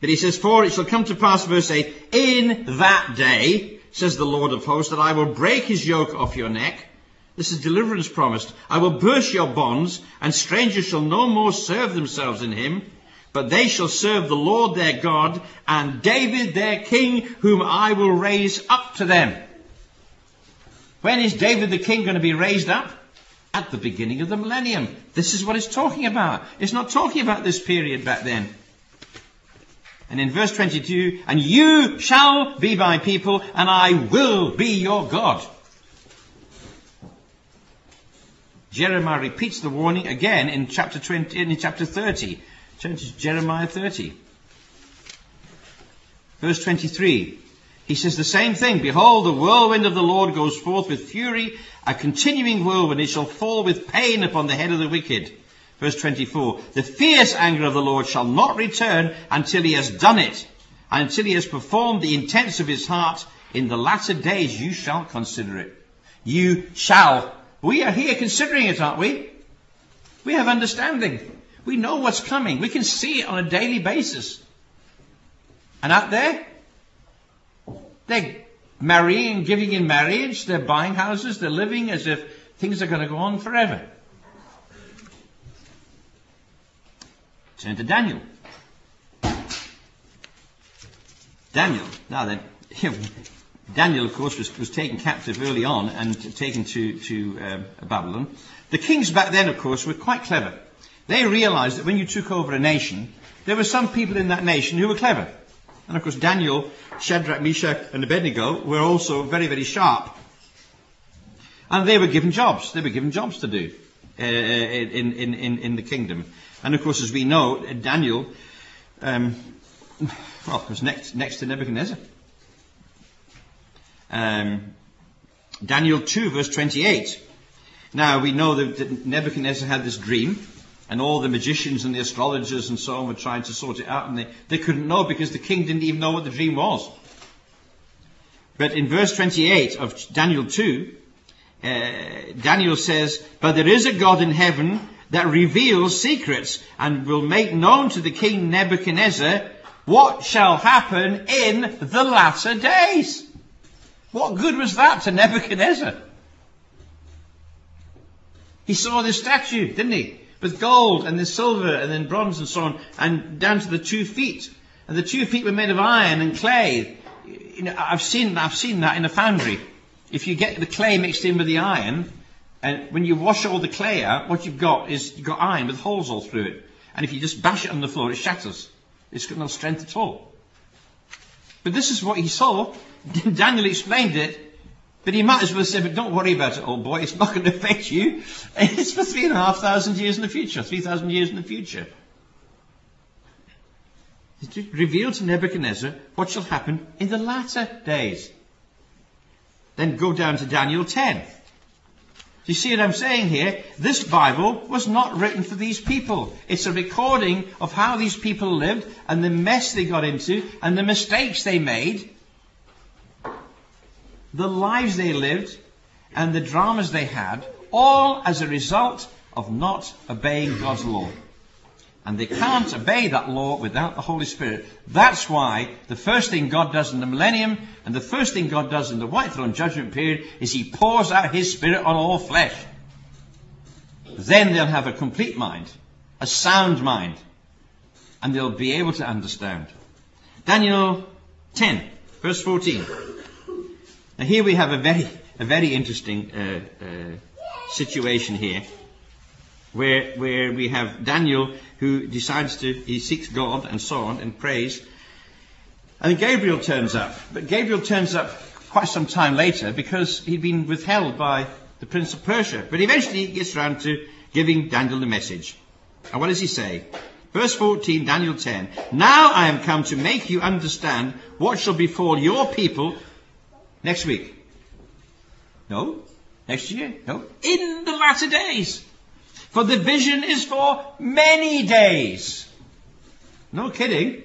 But he says, for it shall come to pass, verse 8, in that day, says the Lord of hosts, that I will break his yoke off your neck. This is deliverance promised. I will burst your bonds, and strangers shall no more serve themselves in him, but they shall serve the Lord their God, and David their king, whom I will raise up to them. When is David the king going to be raised up? At the beginning of the millennium. This is what it's talking about. It's not talking about this period back then. And in verse 22, and you shall be my people, and I will be your God. Jeremiah repeats the warning again in chapter 30. Turn to Jeremiah 30. Verse 23. He says the same thing. Behold, the whirlwind of the Lord goes forth with fury, a continuing whirlwind. It shall fall with pain upon the head of the wicked. Verse 24, the fierce anger of the Lord shall not return until he has done it, and until he has performed the intents of his heart. In the latter days you shall consider it. You shall. We are here considering it, aren't we? We have understanding. We know what's coming. We can see it on a daily basis. And out there, they're marrying and giving in marriage. They're buying houses. They're living as if things are going to go on forever. Turn to Daniel. Daniel. Now then, Daniel, of course, was taken captive early on and taken to Babylon. The kings back then, of course, were quite clever. They realized that when you took over a nation, there were some people in that nation who were clever. And of course, Daniel, Shadrach, Meshach, and Abednego were also very, very sharp. And they were given jobs. They were given jobs to do in the kingdom. And of course, as we know, Daniel, was next to Nebuchadnezzar. Daniel 2, verse 28. Now, we know that Nebuchadnezzar had this dream, and all the magicians and the astrologers and so on were trying to sort it out, and they couldn't know because the king didn't even know what the dream was. But in verse 28 of Daniel 2, Daniel says, but there is a God in heaven that reveals secrets, and will make known to the king Nebuchadnezzar what shall happen in the latter days. What good was that to Nebuchadnezzar? He saw this statue, didn't he? With gold and then silver and then bronze and so on, and down to the 2 feet. And the 2 feet were made of iron and clay. You know, I've seen that in a foundry. If you get the clay mixed in with the iron, and when you wash all the clay out, what you've got iron with holes all through it. And if you just bash it on the floor, it shatters. It's got no strength at all. But this is what he saw. Daniel explained it. But he might as well say, but don't worry about it, old boy. It's not going to affect you. It's for 3,500 years in the future. 3,000 years in the future. It revealed to Nebuchadnezzar what shall happen in the latter days. Then go down to Daniel 10. Do you see what I'm saying here? This Bible was not written for these people. It's a recording of how these people lived and the mess they got into and the mistakes they made, the lives they lived and the dramas they had, all as a result of not obeying God's law. And they can't obey that law without the Holy Spirit. That's why the first thing God does in the millennium and the first thing God does in the white throne judgment period is he pours out his Spirit on all flesh. Then they'll have a complete mind, a sound mind, and they'll be able to understand. Daniel 10, verse 14. Now here we have a very interesting situation here. Where we have Daniel who he seeks God and so on and prays. And Gabriel turns up. But Gabriel turns up quite some time later because he'd been withheld by the Prince of Persia. But eventually he gets round to giving Daniel the message. And what does he say? Verse 14, Daniel 10. Now I am come to make you understand what shall befall your people next week. No. Next year? No. In the latter days. For the vision is for many days. No kidding.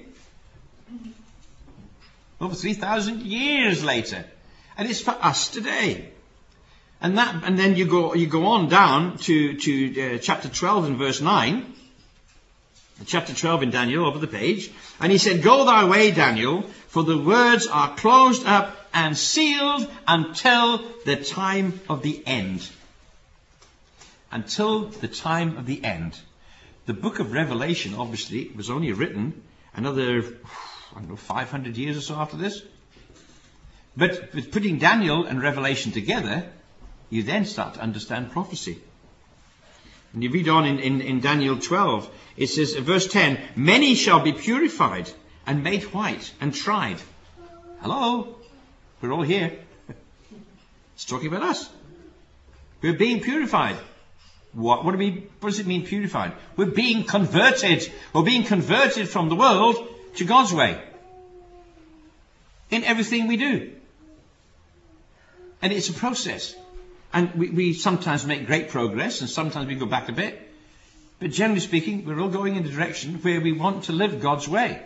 Over 3,000 years later. And it's for us today. And then you go on down to chapter 12 and verse 9. chapter 12 in Daniel, over the page. And he said, "Go thy way, Daniel, for the words are closed up and sealed until the time of the end." Until the time of the end. The book of Revelation, obviously, was only written another, 500 years or so after this. But with putting Daniel and Revelation together, you then start to understand prophecy. And you read on in Daniel 12, it says, verse 10, "Many shall be purified and made white and tried." Hello? We're all here. It's talking about us. We're being purified. What does it mean, purified? We're being converted. We're being converted from the world to God's way. In everything we do. And it's a process. And we sometimes make great progress, and sometimes we go back a bit. But generally speaking, we're all going in the direction where we want to live God's way.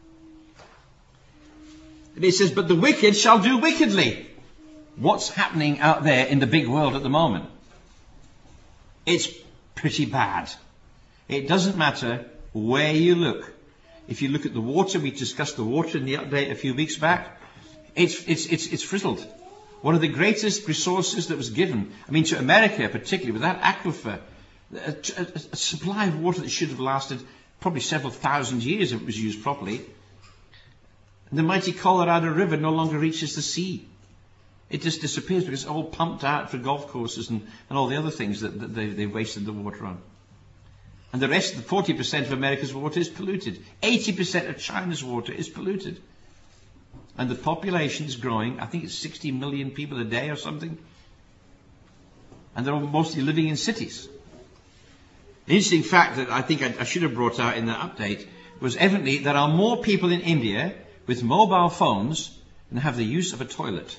And it says, "But the wicked shall do wickedly." What's happening out there in the big world at the moment? It's pretty bad. It doesn't matter where you look. If you look at the water, we discussed the water in the update a few weeks back. It's frizzled. One of the greatest resources that was given, to America particularly, with that aquifer, a supply of water that should have lasted probably several thousand years if it was used properly. The mighty Colorado River no longer reaches the sea. It just disappears because it's all pumped out for golf courses and all the other things that they've wasted the water on. And the rest, the 40% of America's water is polluted. 80% of China's water is polluted. And the population is growing. I think it's 60 million people a day or something. And they're all mostly living in cities. The interesting fact that I think I should have brought out in the update was evidently there are more people in India with mobile phones than have the use of a toilet.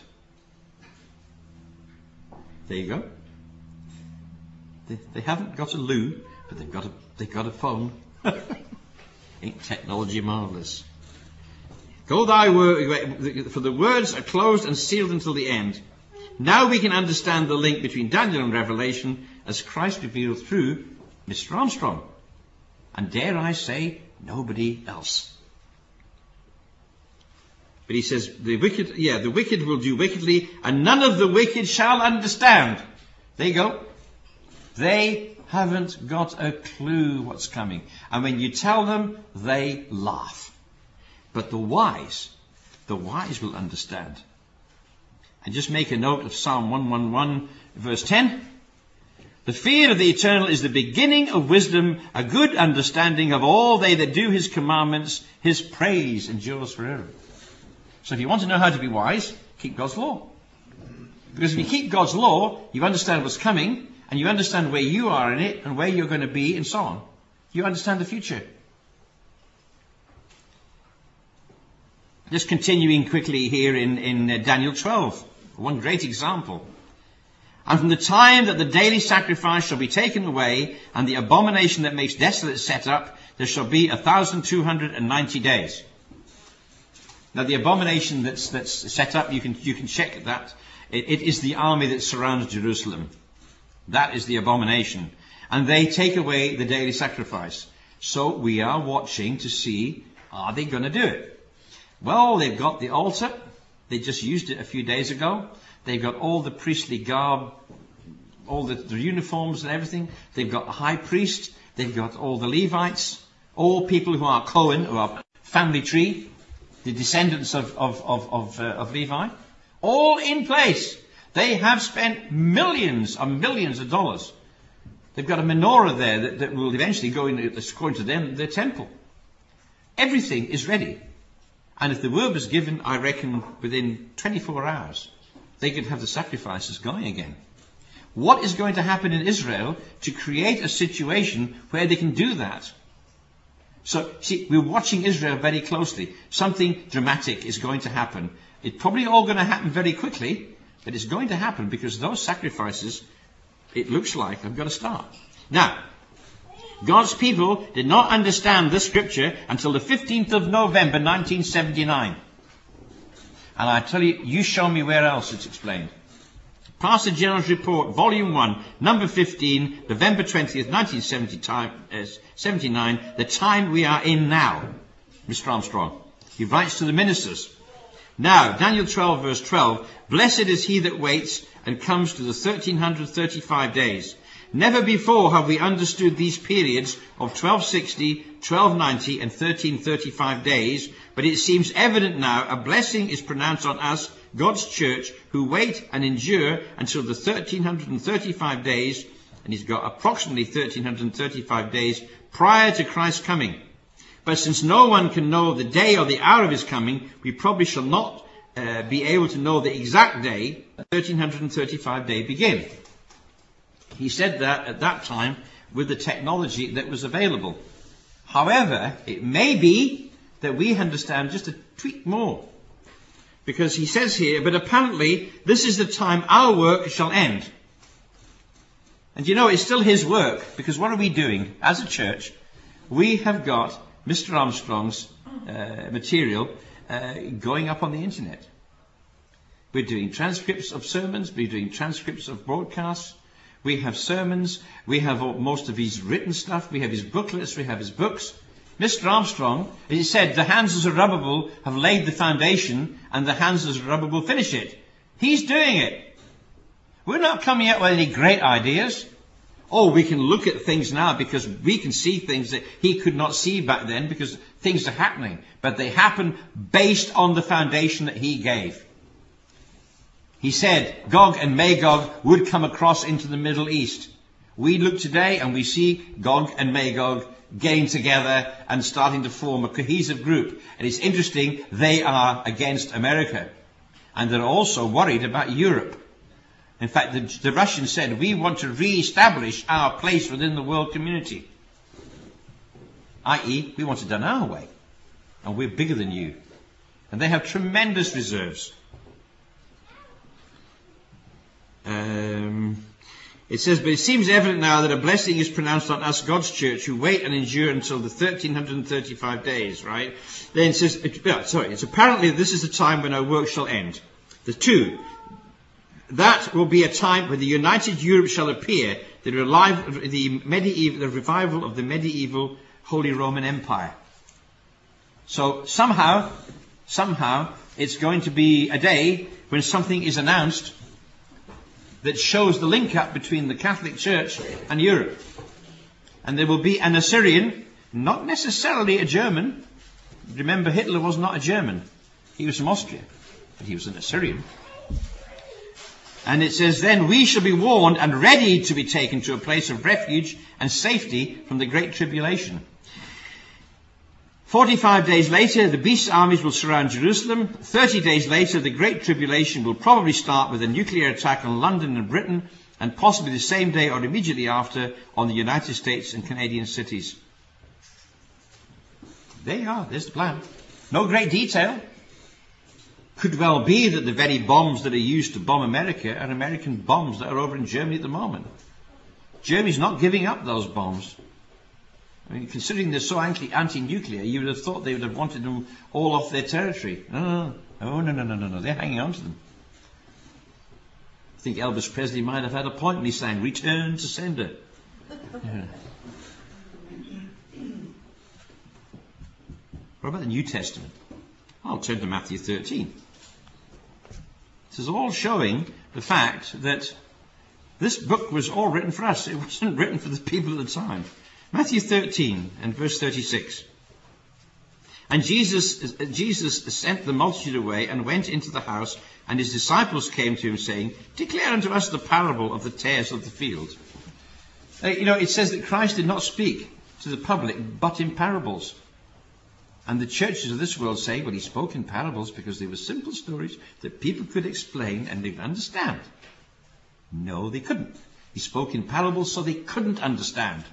There you go. They haven't got a loo, but they've got a phone. Ain't technology marvelous? "Go thy way, for the words are closed and sealed until the end." Now we can understand the link between Daniel and Revelation as Christ revealed through Mr. Armstrong. And dare I say, nobody else. But he says, the wicked will do wickedly, and none of the wicked shall understand. There you go. They haven't got a clue what's coming. And when you tell them, they laugh. But the wise will understand. And just make a note of Psalm 111, verse 10. "The fear of the Eternal is the beginning of wisdom, a good understanding of all they that do his commandments. His praise endures forever." So if you want to know how to be wise, keep God's law. Because if you keep God's law, you understand what's coming, and you understand where you are in it, and where you're going to be, and so on. You understand the future. Just continuing quickly here in Daniel 12. One great example. "And from the time that the daily sacrifice shall be taken away, and the abomination that makes desolate set up, there shall be 1,290 days." Now the abomination that's set up, you can check that. It is the army that surrounds Jerusalem. That is the abomination. And they take away the daily sacrifice. So we are watching to see, are they going to do it? Well, they've got the altar. They just used it a few days ago. They've got all the priestly garb, all the uniforms and everything. They've got the high priest. They've got all the Levites. All people who are Cohen, who are family tree, the descendants of Levi. All in place. They have spent millions and millions of dollars. They've got a menorah there that will eventually go in, according to them, their temple. Everything is ready. And if the word was given, I reckon within 24 hours, they could have the sacrifices going again. What is going to happen in Israel to create a situation where they can do that? So, see, we're watching Israel very closely. Something dramatic is going to happen. It's probably all going to happen very quickly, but it's going to happen because those sacrifices, it looks like, have got to start. Now, God's people did not understand this scripture until the 15th of November 1979. And I tell you, you show me where else it's explained. Pastor General's Report, Volume 1, Number 15, November 20th, 1979, the time we are in now. Mr. Armstrong. He writes to the ministers. Now, Daniel 12, verse 12, blessed is he that waits and comes to the 1335 days. Never before have we understood these periods of 1260, 1290 and 1335 days, but it seems evident now a blessing is pronounced on us, God's church, who wait and endure until the 1335 days, and he's got approximately 1335 days prior to Christ's coming. But since no one can know the day or the hour of his coming, we probably shall not be able to know the exact day the 1335 day begin. He said that at that time with the technology that was available. However, it may be that we understand just a tweak more. Because he says here, but apparently this is the time our work shall end. And you know, it's still his work, because what are we doing as a church? We have got Mr. Armstrong's material going up on the internet. We're doing transcripts of sermons, we're doing transcripts of broadcasts, we have sermons, we have most of his written stuff, we have his booklets, we have his books. Mr. Armstrong, as he said, the hands of Zerubbabel have laid the foundation and the hands of Zerubbabel finish it. He's doing it. We're not coming up with any great ideas. Oh, we can look at things now because we can see things that he could not see back then because things are happening. But they happen based on the foundation that he gave. He said Gog and Magog would come across into the Middle East. We look today and we see Gog and Magog getting together and starting to form a cohesive group. And it's interesting, they are against America. And they're also worried about Europe. In fact, the Russians said, we want to re-establish our place within the world community. I.e., we want it done our way. And we're bigger than you. And they have tremendous reserves. It says, but it seems evident now that a blessing is pronounced on us, God's church, who wait and endure until the 1335 days, right? Then it says, it's apparently this is the time when our work shall end. The two, that will be a time when the united Europe shall appear, the revival of the medieval Holy Roman Empire. So somehow, it's going to be a day when something is announced that shows the link up between the Catholic Church and Europe. And there will be an Assyrian, not necessarily a German. Remember, Hitler was not a German. He was from Austria, but he was an Assyrian. And it says, then we shall be warned and ready to be taken to a place of refuge and safety from the great tribulation. 45 days later, the beast's armies will surround Jerusalem. 30 days later, the Great Tribulation will probably start with a nuclear attack on London and Britain, and possibly the same day or immediately after on the United States and Canadian cities. There you are, there's the plan. No great detail. Could well be that the very bombs that are used to bomb America are American bombs that are over in Germany at the moment. Germany's not giving up those bombs. I mean, considering they're so anti-nuclear, you would have thought they would have wanted them all off their territory. No. They're hanging on to them. I think Elvis Presley might have had a point when he sang, "Return to sender." Yeah. What about the New Testament? I'll turn to Matthew 13. This is all showing the fact that this book was all written for us. It wasn't written for the people at the time. Matthew 13 and verse 36. And Jesus sent the multitude away and went into the house, and his disciples came to him, saying, declare unto us the parable of the tares of the field. It says that Christ did not speak to the public, but in parables. And the churches of this world say, well, he spoke in parables because they were simple stories that people could explain and they'd understand. No, they couldn't. He spoke in parables so they couldn't understand.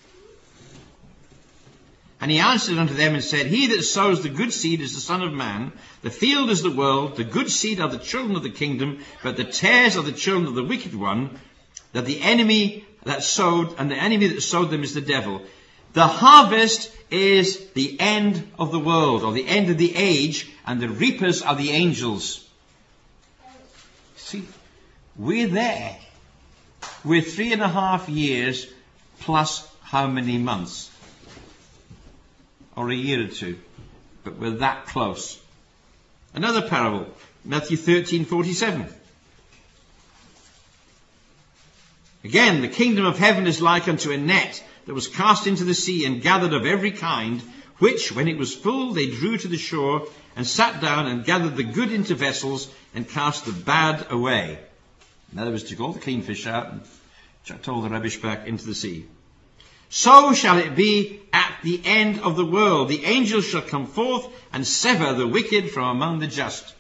And he answered unto them and said, he that sows the good seed is the Son of Man. The field is the world. The good seed are the children of the kingdom, but the tares are the children of the wicked one. That the enemy that sowed them is the devil. The harvest is the end of the world, or the end of the age, and the reapers are the angels. See, We're there. We're 3.5 years plus how many months? Or a year or two. But we're that close. Another parable, Matthew 13:47. Again, the kingdom of heaven is like unto a net that was cast into the sea and gathered of every kind, which, when it was full, they drew to the shore and sat down and gathered the good into vessels and cast the bad away. In other words, took all the clean fish out and chucked all the rubbish back into the sea. So shall it be at the end of the world. The angels shall come forth and sever the wicked from among the just.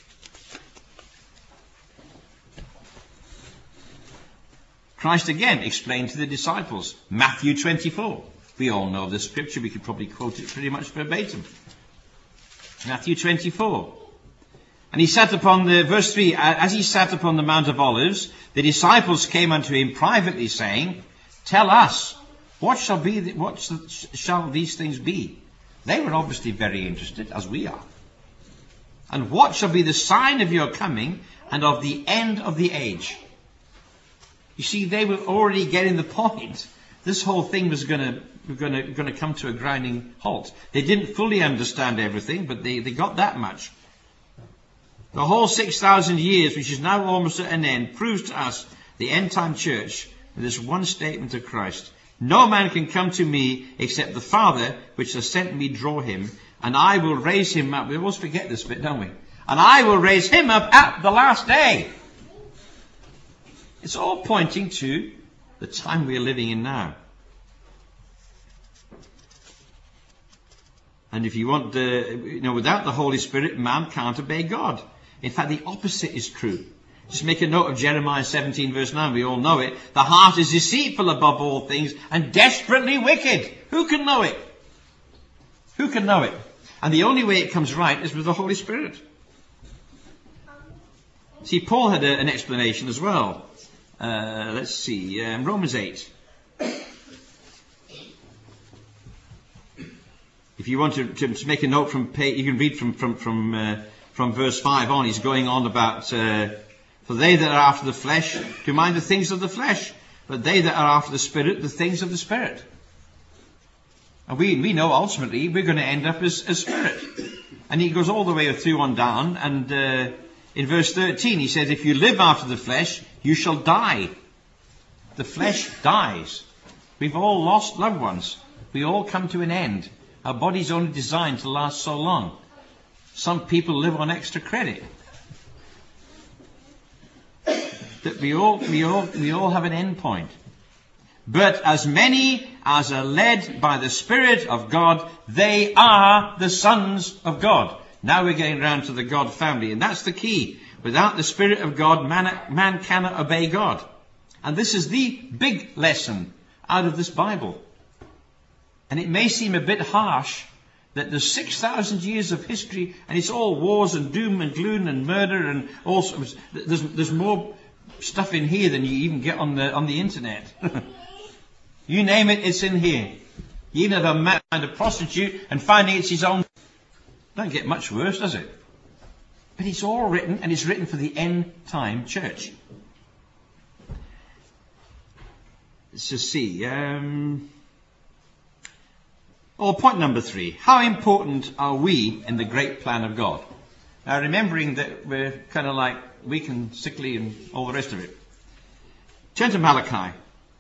Christ again explained to the disciples, Matthew 24. We all know this scripture. We could probably quote it pretty much verbatim. Matthew 24. And he sat upon verse 3, as he sat upon the Mount of Olives, the disciples came unto him privately, saying, Tell us, what shall these things be? They were obviously very interested, as we are. And what shall be the sign of your coming and of the end of the age? You see, they were already getting the point. This whole thing was going to come to a grinding halt. They didn't fully understand everything, but they got that much. The whole 6,000 years, which is now almost at an end, proves to us the end-time church with this one statement of Christ. No man can come to me except the Father which has sent me draw him, and I will raise him up. We always forget this bit, don't we? And I will raise him up at the last day. It's all pointing to the time we are living in now. And if you want, without the Holy Spirit, man can't obey God. In fact, the opposite is true. Just make a note of Jeremiah 17 verse 9. We all know it. The heart is deceitful above all things and desperately wicked. Who can know it? Who can know it? And the only way it comes right is with the Holy Spirit. See, Paul had an explanation as well. Let's see, Romans 8. If you want to make a note from page, you can read from verse 5 on. He's going on about, for they that are after the flesh do mind the things of the flesh, but they that are after the Spirit, the things of the Spirit. And we know ultimately we're going to end up as Spirit. And he goes all the way through on down, and in verse 13 he says, if you live after the flesh, you shall die. The flesh dies. We've all lost loved ones. We all come to an end. Our body's only designed to last so long. Some people live on extra credit. That we all have an end point. But as many as are led by the Spirit of God, they are the sons of God. Now we're getting round to the God family, and that's the key. Without the Spirit of God, man cannot obey God. And this is the big lesson out of this Bible. And it may seem a bit harsh that there's 6,000 years of history, and it's all wars and doom and gloom and murder and all sorts. There's more stuff in here than you even get on the internet. You name it, it's in here. You even have a man and a prostitute and finding it's his own. Don't get much worse, does it? But it's all written, and it's written for the end time church. Let's just see. Point number 3. How important are we in the great plan of God? Now, remembering that we're kind of like weak and sickly and all the rest of it. Turn to Malachi.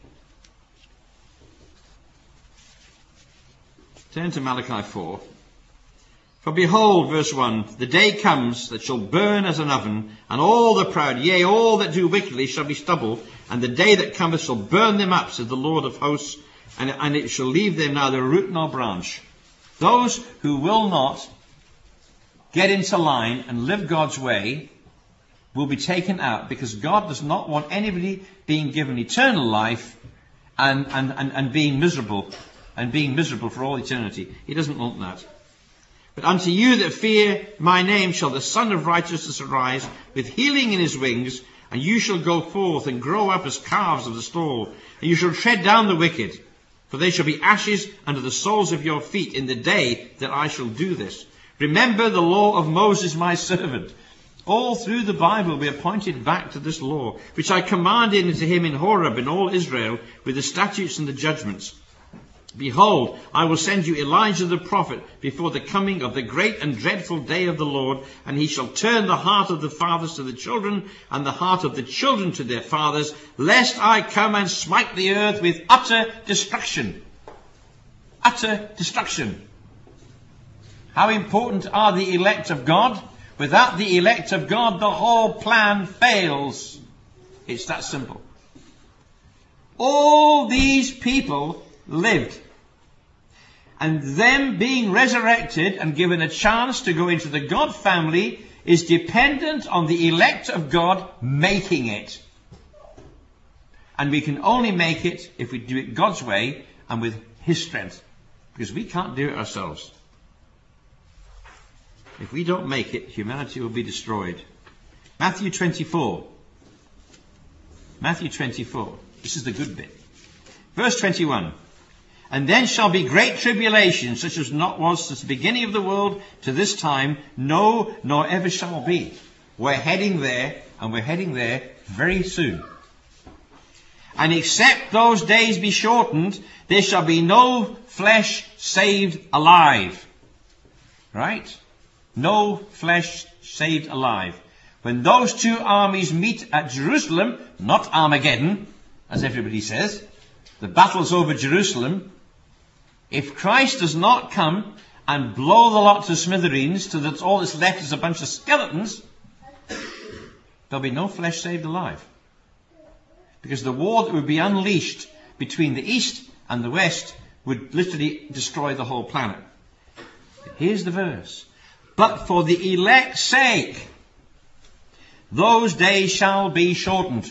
Turn to Malachi 4. For behold, verse 1, the day comes that shall burn as an oven, and all the proud, yea, all that do wickedly shall be stubble, and the day that cometh shall burn them up, says the Lord of hosts, and it shall leave them neither root nor branch. Those who will not get into line and live God's way will be taken out, because God does not want anybody being given eternal life and being miserable for all eternity. He doesn't want that. But unto you that fear my name shall the Son of Righteousness arise with healing in his wings, and you shall go forth and grow up as calves of the stall, and you shall tread down the wicked, for they shall be ashes under the soles of your feet in the day that I shall do this. Remember the law of Moses my servant, All through the Bible we are pointed back to this law, which I commanded unto him in Horeb in all Israel, with the statutes and the judgments. Behold, I will send you Elijah the prophet before the coming of the great and dreadful day of the Lord, and he shall turn the heart of the fathers to the children, and the heart of the children to their fathers, lest I come and smite the earth with utter destruction. Utter destruction. How important are the elect of God? Without the elect of God, the whole plan fails. It's that simple. All these people lived. And them being resurrected and given a chance to go into the God family is dependent on the elect of God making it. And we can only make it if we do it God's way and with his strength. Because we can't do it ourselves. If we don't make it, humanity will be destroyed. Matthew 24. Matthew 24. This is the good bit. Verse 21. And then shall be great tribulation, such as not was since the beginning of the world to this time, no, nor ever shall be. We're heading there, and we're heading there very soon. And except those days be shortened, there shall be no flesh saved alive. Right? No flesh saved alive. When those two armies meet at Jerusalem, not Armageddon, as everybody says, the battle's over Jerusalem. If Christ does not come and blow the lot to smithereens, so that all that's left is a bunch of skeletons, there'll be no flesh saved alive. Because the war that would be unleashed between the east and the west would literally destroy the whole planet. Here's the verse. But for the elect's sake, those days shall be shortened.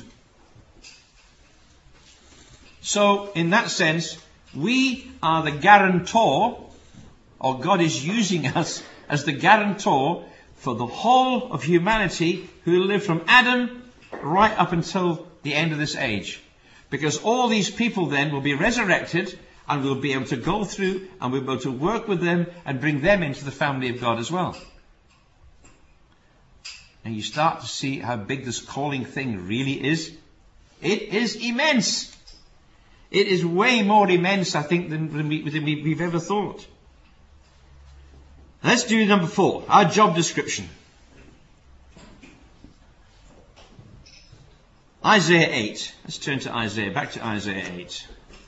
So, in that sense, we are the guarantor, or God is using us as the guarantor for the whole of humanity who live from Adam right up until the end of this age. Because all these people then will be resurrected and we'll be able to go through and we'll be able to work with them and bring them into the family of God as well. And you start to see how big this calling thing really is. It is immense. It is way more immense, I think, than we've ever thought. Let's do number 4, our job description. Isaiah 8. Let's turn to Isaiah, back to Isaiah 8.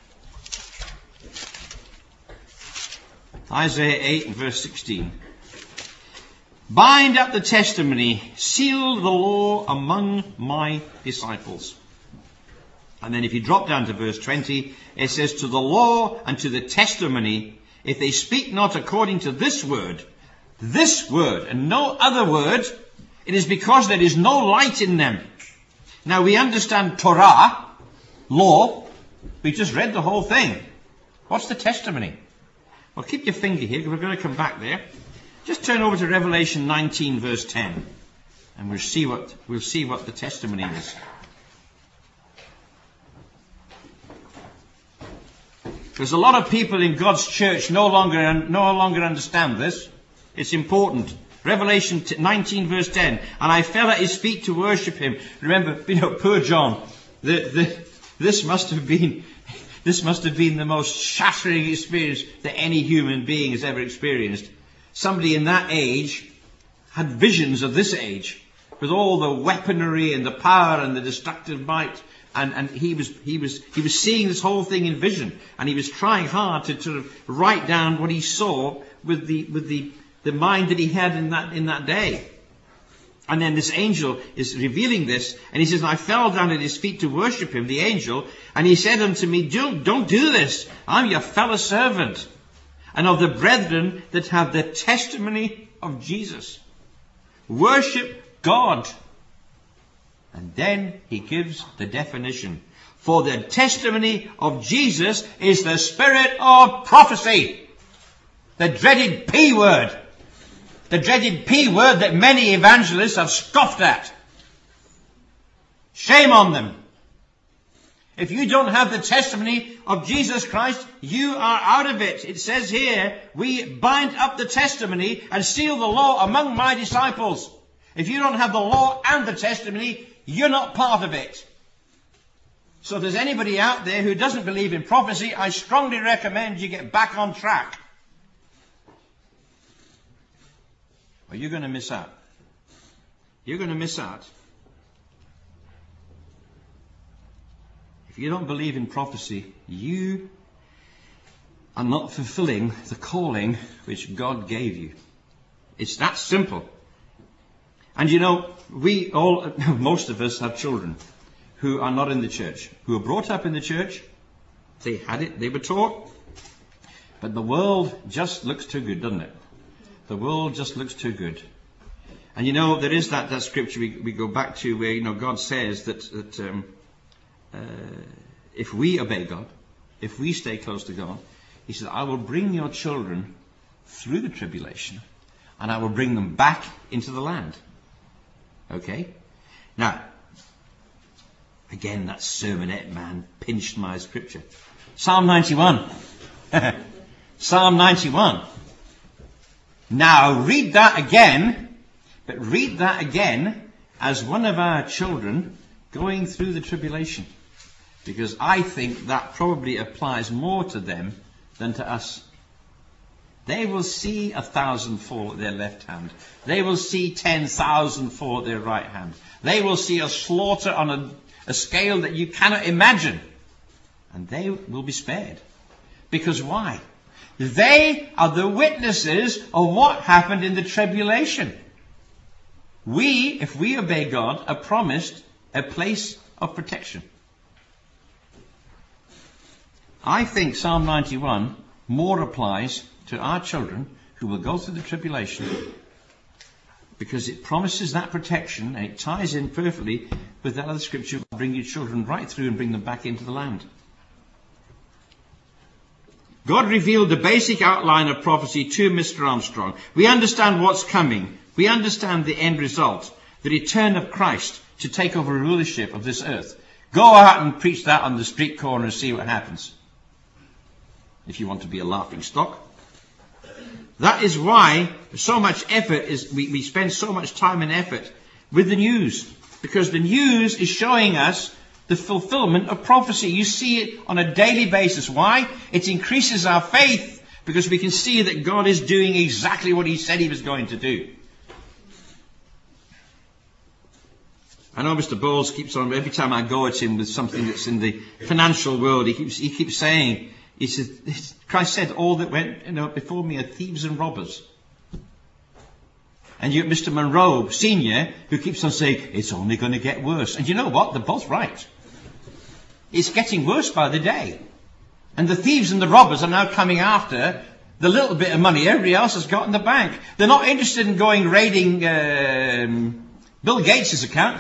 Isaiah 8 and verse 16. Bind up the testimony, seal the law among my disciples. And then if you drop down to verse 20, it says, to the law and to the testimony, if they speak not according to this word, and no other word, it is because there is no light in them. Now we understand Torah, law. We just read the whole thing. What's the testimony? Well, keep your finger here, because we're going to come back there. Just turn over to Revelation 19, verse 10, and we'll see what the testimony is. There's a lot of people in God's church no longer understand this. It's important. Revelation 19, verse 10. And I fell at his feet to worship him. Remember, poor John. This must have been the most shattering experience that any human being has ever experienced. Somebody in that age had visions of this age, with all the weaponry and the power and the destructive might. And he was seeing this whole thing in vision, and he was trying hard to sort of write down what he saw with the mind that he had in that day. And then this angel is revealing this, and he says, I fell down at his feet to worship him, the angel, and he said unto me, don't do this. I'm your fellow servant, and of the brethren that have the testimony of Jesus. Worship God. And then he gives the definition. For the testimony of Jesus is the spirit of prophecy. The dreaded P word. The dreaded P word that many evangelists have scoffed at. Shame on them. If you don't have the testimony of Jesus Christ, you are out of it. It says here, we bind up the testimony and seal the law among my disciples. If you don't have the law and the testimony, you're not part of it. So if there's anybody out there who doesn't believe in prophecy, I strongly recommend you get back on track. Or you're going to miss out. You're going to miss out. If you don't believe in prophecy, you are not fulfilling the calling which God gave you. It's that simple. And you know, we all, most of us have children who are not in the church, who are brought up in the church. They had it, they were taught. But the world just looks too good, doesn't it? The world just looks too good. And you know, there is that scripture we go back to where, you know, God says that if we obey God, if we stay close to God, He says, I will bring your children through the tribulation and I will bring them back into the land. Okay? Now, again, that sermonette man pinched my scripture. Psalm 91. Psalm 91. Now, read that again, but read that again as one of our children going through the tribulation. Because I think that probably applies more to them than to us. They will see 1,000 fall at their left hand. They will see 10,000 fall at their right hand. They will see a slaughter on a scale that you cannot imagine. And they will be spared. Because why? They are the witnesses of what happened in the tribulation. We, if we obey God, are promised a place of protection. I think Psalm 91 more applies to our children who will go through the tribulation, because it promises that protection and it ties in perfectly with that other scripture, bring your children right through and bring them back into the land. God revealed the basic outline of prophecy to Mr. Armstrong. We understand what's coming. We understand the end result, the return of Christ to take over rulership of this earth. Go out and preach that on the street corner and see what happens. If you want to be a laughing stock. That is why so much effort we spend so much time and effort with the news. Because the news is showing us the fulfillment of prophecy. You see it on a daily basis. Why? It increases our faith because we can see that God is doing exactly what He said He was going to do. I know Mr. Bowles keeps on, every time I go at him with something that's in the financial world, he keeps saying, he says, Christ said, all that went before me are thieves and robbers. And you have Mr. Monroe, Senior, who keeps on saying, it's only going to get worse. And you know what? They're both right. It's getting worse by the day. And the thieves and the robbers are now coming after the little bit of money everybody else has got in the bank. They're not interested in going raiding Bill Gates' account.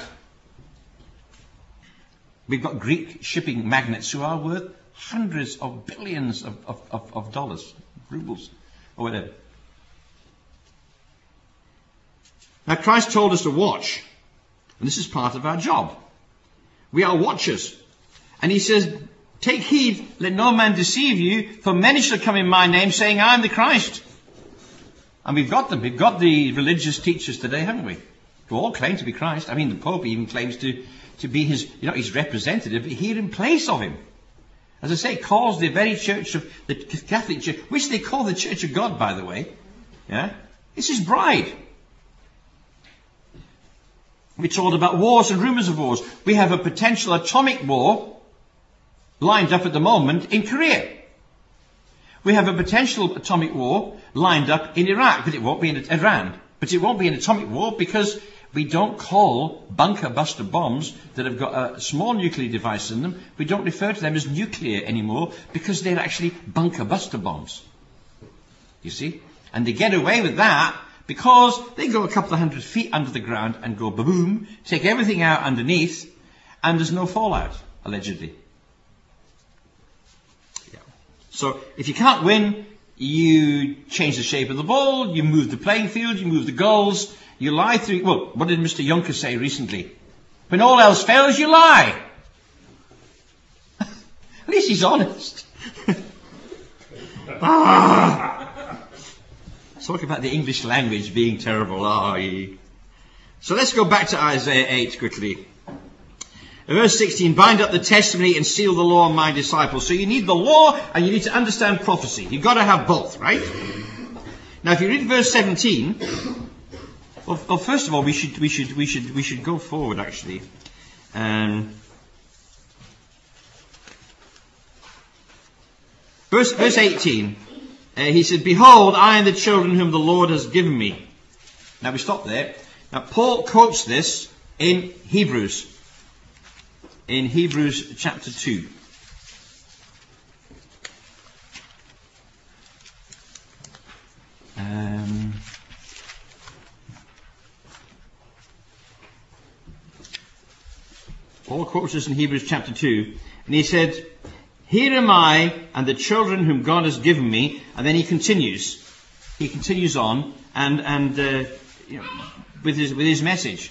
We've got Greek shipping magnates who are worth hundreds of billions of dollars, rubles, or whatever. Now Christ told us to watch, and this is part of our job. We are watchers. And He says, take heed, let no man deceive you, for many shall come in my name, saying, I am the Christ. And we've got them. We've got the religious teachers today, haven't we? Who all claim to be Christ. I mean, the Pope even claims to be his representative, but here in place of Him. As I say, calls the very church of the Catholic Church, which they call the Church of God, by the way. Yeah? It's His bride. We're told about wars and rumours of wars. We have a potential atomic war lined up at the moment in Korea. We have a potential atomic war lined up in Iraq, but it won't be in Iran. But it won't be an atomic war because we don't call bunker buster bombs that have got a small nuclear device in them, we don't refer to them as nuclear anymore because they're actually bunker buster bombs. You see? And they get away with that because they go a couple of 100 feet under the ground and go boom, take everything out underneath, and there's no fallout, allegedly. Yeah. So if you can't win, you change the shape of the ball, you move the playing field, you move the goals, you lie through. Well, what did Mr. Juncker say recently? When all else fails, you lie. At least he's honest. Talk about the English language being terrible. So let's go back to Isaiah 8 quickly. Verse 16, bind up the testimony and seal the law on my disciples. So you need the law and you need to understand prophecy. You've got to have both, right? Now if you read verse 17, well first of all we should go forward actually. Verse 18, he said, behold, I and the children whom the Lord has given me. Now we stop there. Now Paul quotes this in Hebrews chapter 2. Paul quotes this in Hebrews chapter 2, and he said, here am I and the children whom God has given me. And then he continues on and with his message.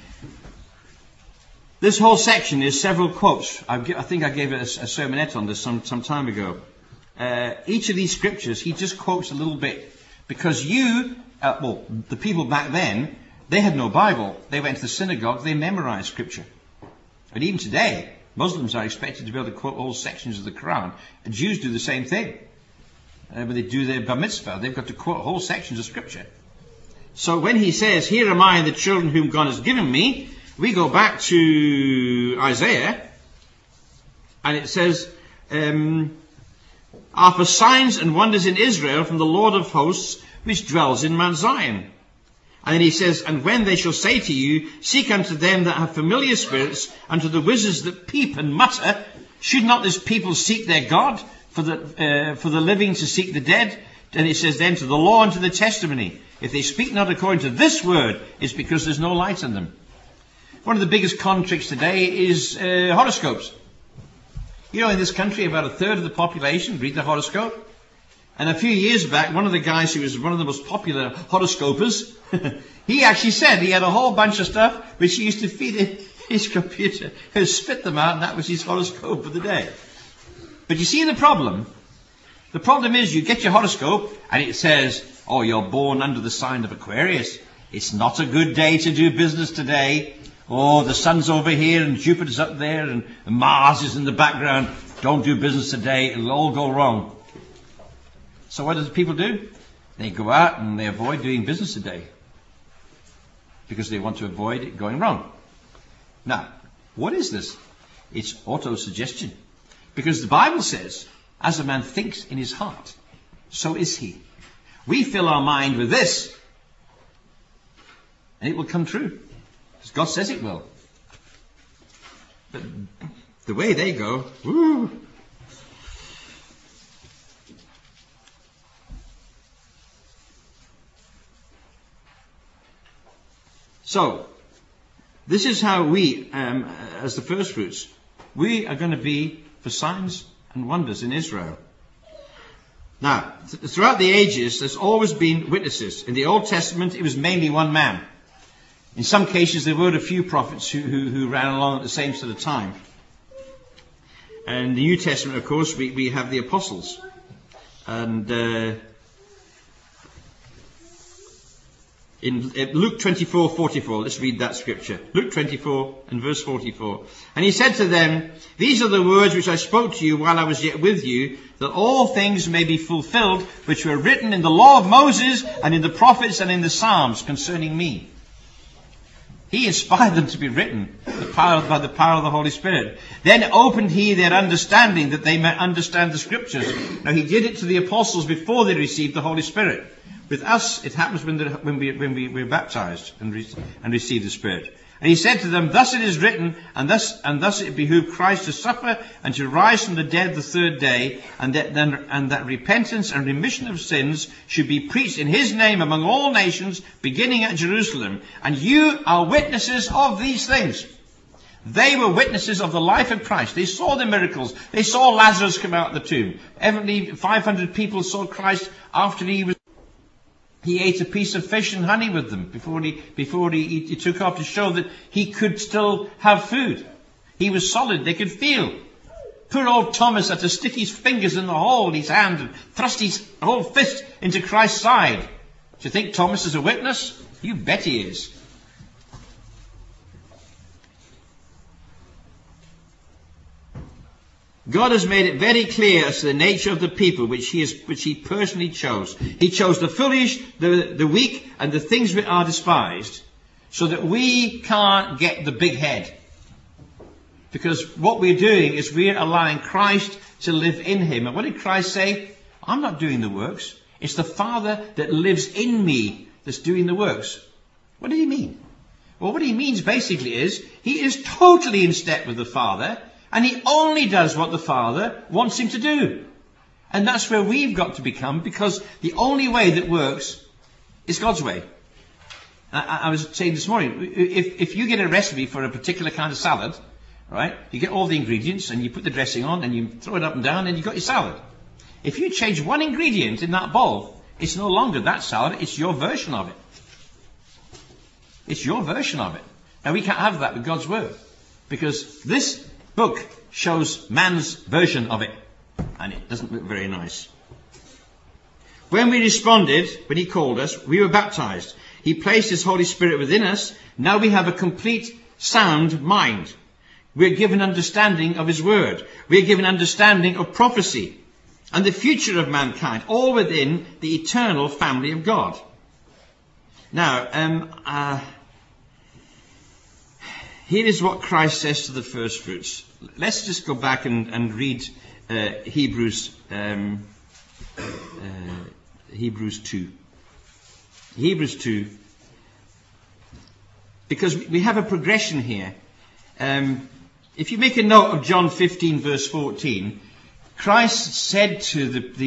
This whole section is several quotes. I think I gave it a sermonette on this some time ago. Each of these scriptures, he just quotes a little bit. Because the people back then, they had no Bible. They went to the synagogue, they memorized scripture. And even today, Muslims are expected to be able to quote whole sections of the Quran. And Jews do the same thing. When they do their bar mitzvah, they've got to quote whole sections of scripture. So when he says, here am I and the children whom God has given me, we go back to Isaiah, and it says, are for signs and wonders in Israel from the Lord of hosts, which dwells in Mount Zion. And then he says, and when they shall say to you, seek unto them that have familiar spirits, unto the wizards that peep and mutter, should not this people seek their God, for the living to seek the dead? And it says then, to the law and to the testimony. If they speak not according to this word, it's because there's no light in them. One of the biggest con tricks today is horoscopes. You know, in this country, about a third of the population read the horoscope. And a few years back, one of the guys who was one of the most popular horoscopers, he actually said he had a whole bunch of stuff which he used to feed in his computer. He'd spit them out, and that was his horoscope for the day. But you see the problem? The problem is you get your horoscope, and it says, oh, you're born under the sign of Aquarius. It's not a good day to do business today. Oh, the sun's over here and Jupiter's up there and Mars is in the background. Don't do business today. It'll all go wrong. So what do people do? They go out and they avoid doing business today because they want to avoid it going wrong. Now, what is this? It's autosuggestion. Because the Bible says, as a man thinks in his heart, so is he. We fill our mind with this, and it will come true. Because God says it will. But the way they go, woo. So, this is how we, as the first fruits, we are going to be for signs and wonders in Israel. Now, throughout the ages, there's always been witnesses. In the Old Testament, it was mainly one man. In some cases, there were a few prophets who ran along at the same sort of time. And in the New Testament, of course, we have the apostles. And in Luke 24:44, let's read that scripture. Luke 24 and verse 44. And he said to them, these are the words which I spoke to you while I was yet with you, that all things may be fulfilled, which were written in the law of Moses and in the prophets and in the Psalms concerning me. He inspired them to be written by the power of the Holy Spirit. Then opened he their understanding that they might understand the scriptures. Now he did it to the apostles before they received the Holy Spirit. With us, it happens when we're baptized and receive the Spirit. And he said to them, thus it is written, and thus it behooved Christ to suffer and to rise from the dead the third day, and that repentance and remission of sins should be preached in his name among all nations, beginning at Jerusalem. And you are witnesses of these things. They were witnesses of the life of Christ. They saw the miracles. They saw Lazarus come out of the tomb. Evidently, 500 people saw Christ after he ate a piece of fish and honey with them before he took off to show that he could still have food. He was solid. They could feel. Poor old Thomas had to stick his fingers in the hole in his hand and thrust his whole fist into Christ's side. Do you think Thomas is a witness? You bet he is. God has made it very clear as to the nature of the people which he personally chose. He chose the foolish, the weak, and the things which are despised, so that we can't get the big head. Because what we're doing is we're allowing Christ to live in him. And what did Christ say? I'm not doing the works. It's the Father that lives in me that's doing the works. What did he mean? Well, what he means basically is he is totally in step with the Father, and he only does what the Father wants him to do. And that's where we've got to become, because the only way that works is God's way. I was saying this morning, if you get a recipe for a particular kind of salad, right, you get all the ingredients and you put the dressing on and you throw it up and down and you've got your salad. If you change one ingredient in that bowl, it's no longer that salad, it's your version of it. It's your version of it. Now, we can't have that with God's Word, because this book shows man's version of it, and it doesn't look very nice. When we responded, when he called us, we were baptized. He placed his Holy Spirit within us. Now we have a complete, sound mind. We're given understanding of his Word. We're given understanding of prophecy and the future of mankind, all within the eternal family of God. Now, here is what Christ says to the first fruits. Let's just go back and read Hebrews 2. Hebrews 2. Because we have a progression here. If you make a note of John 15 verse 14, Christ said to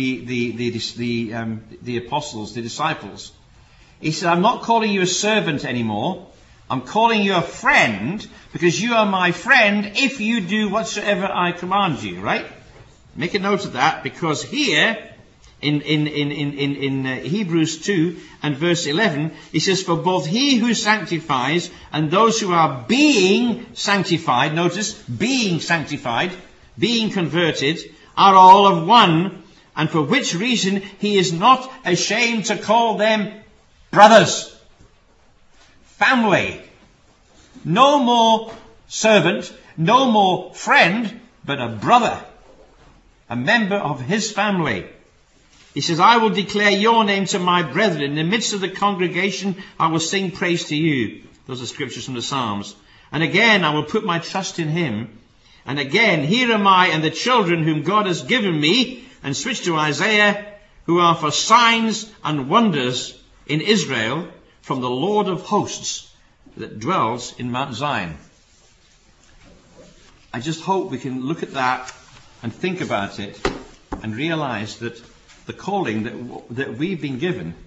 the apostles, the disciples, he said, I'm not calling you a servant anymore. I'm calling you a friend, because you are my friend if you do whatsoever I command you, right? Make a note of that, because here in Hebrews 2 and verse 11, he says, for both he who sanctifies and those who are being sanctified, notice, being sanctified, being converted, are all of one, and for which reason he is not ashamed to call them brothers. Family. No more servant, no more friend, but a brother, a member of his family. He says, I will declare your name to my brethren. In the midst of the congregation, I will sing praise to you. Those are scriptures from the Psalms. And again, I will put my trust in him. And again, here am I and the children whom God has given me. And switch to Isaiah, who are for signs and wonders in Israel from the Lord of hosts that dwells in Mount Zion. I just hope we can look at that and think about it and realize that the calling that we've been given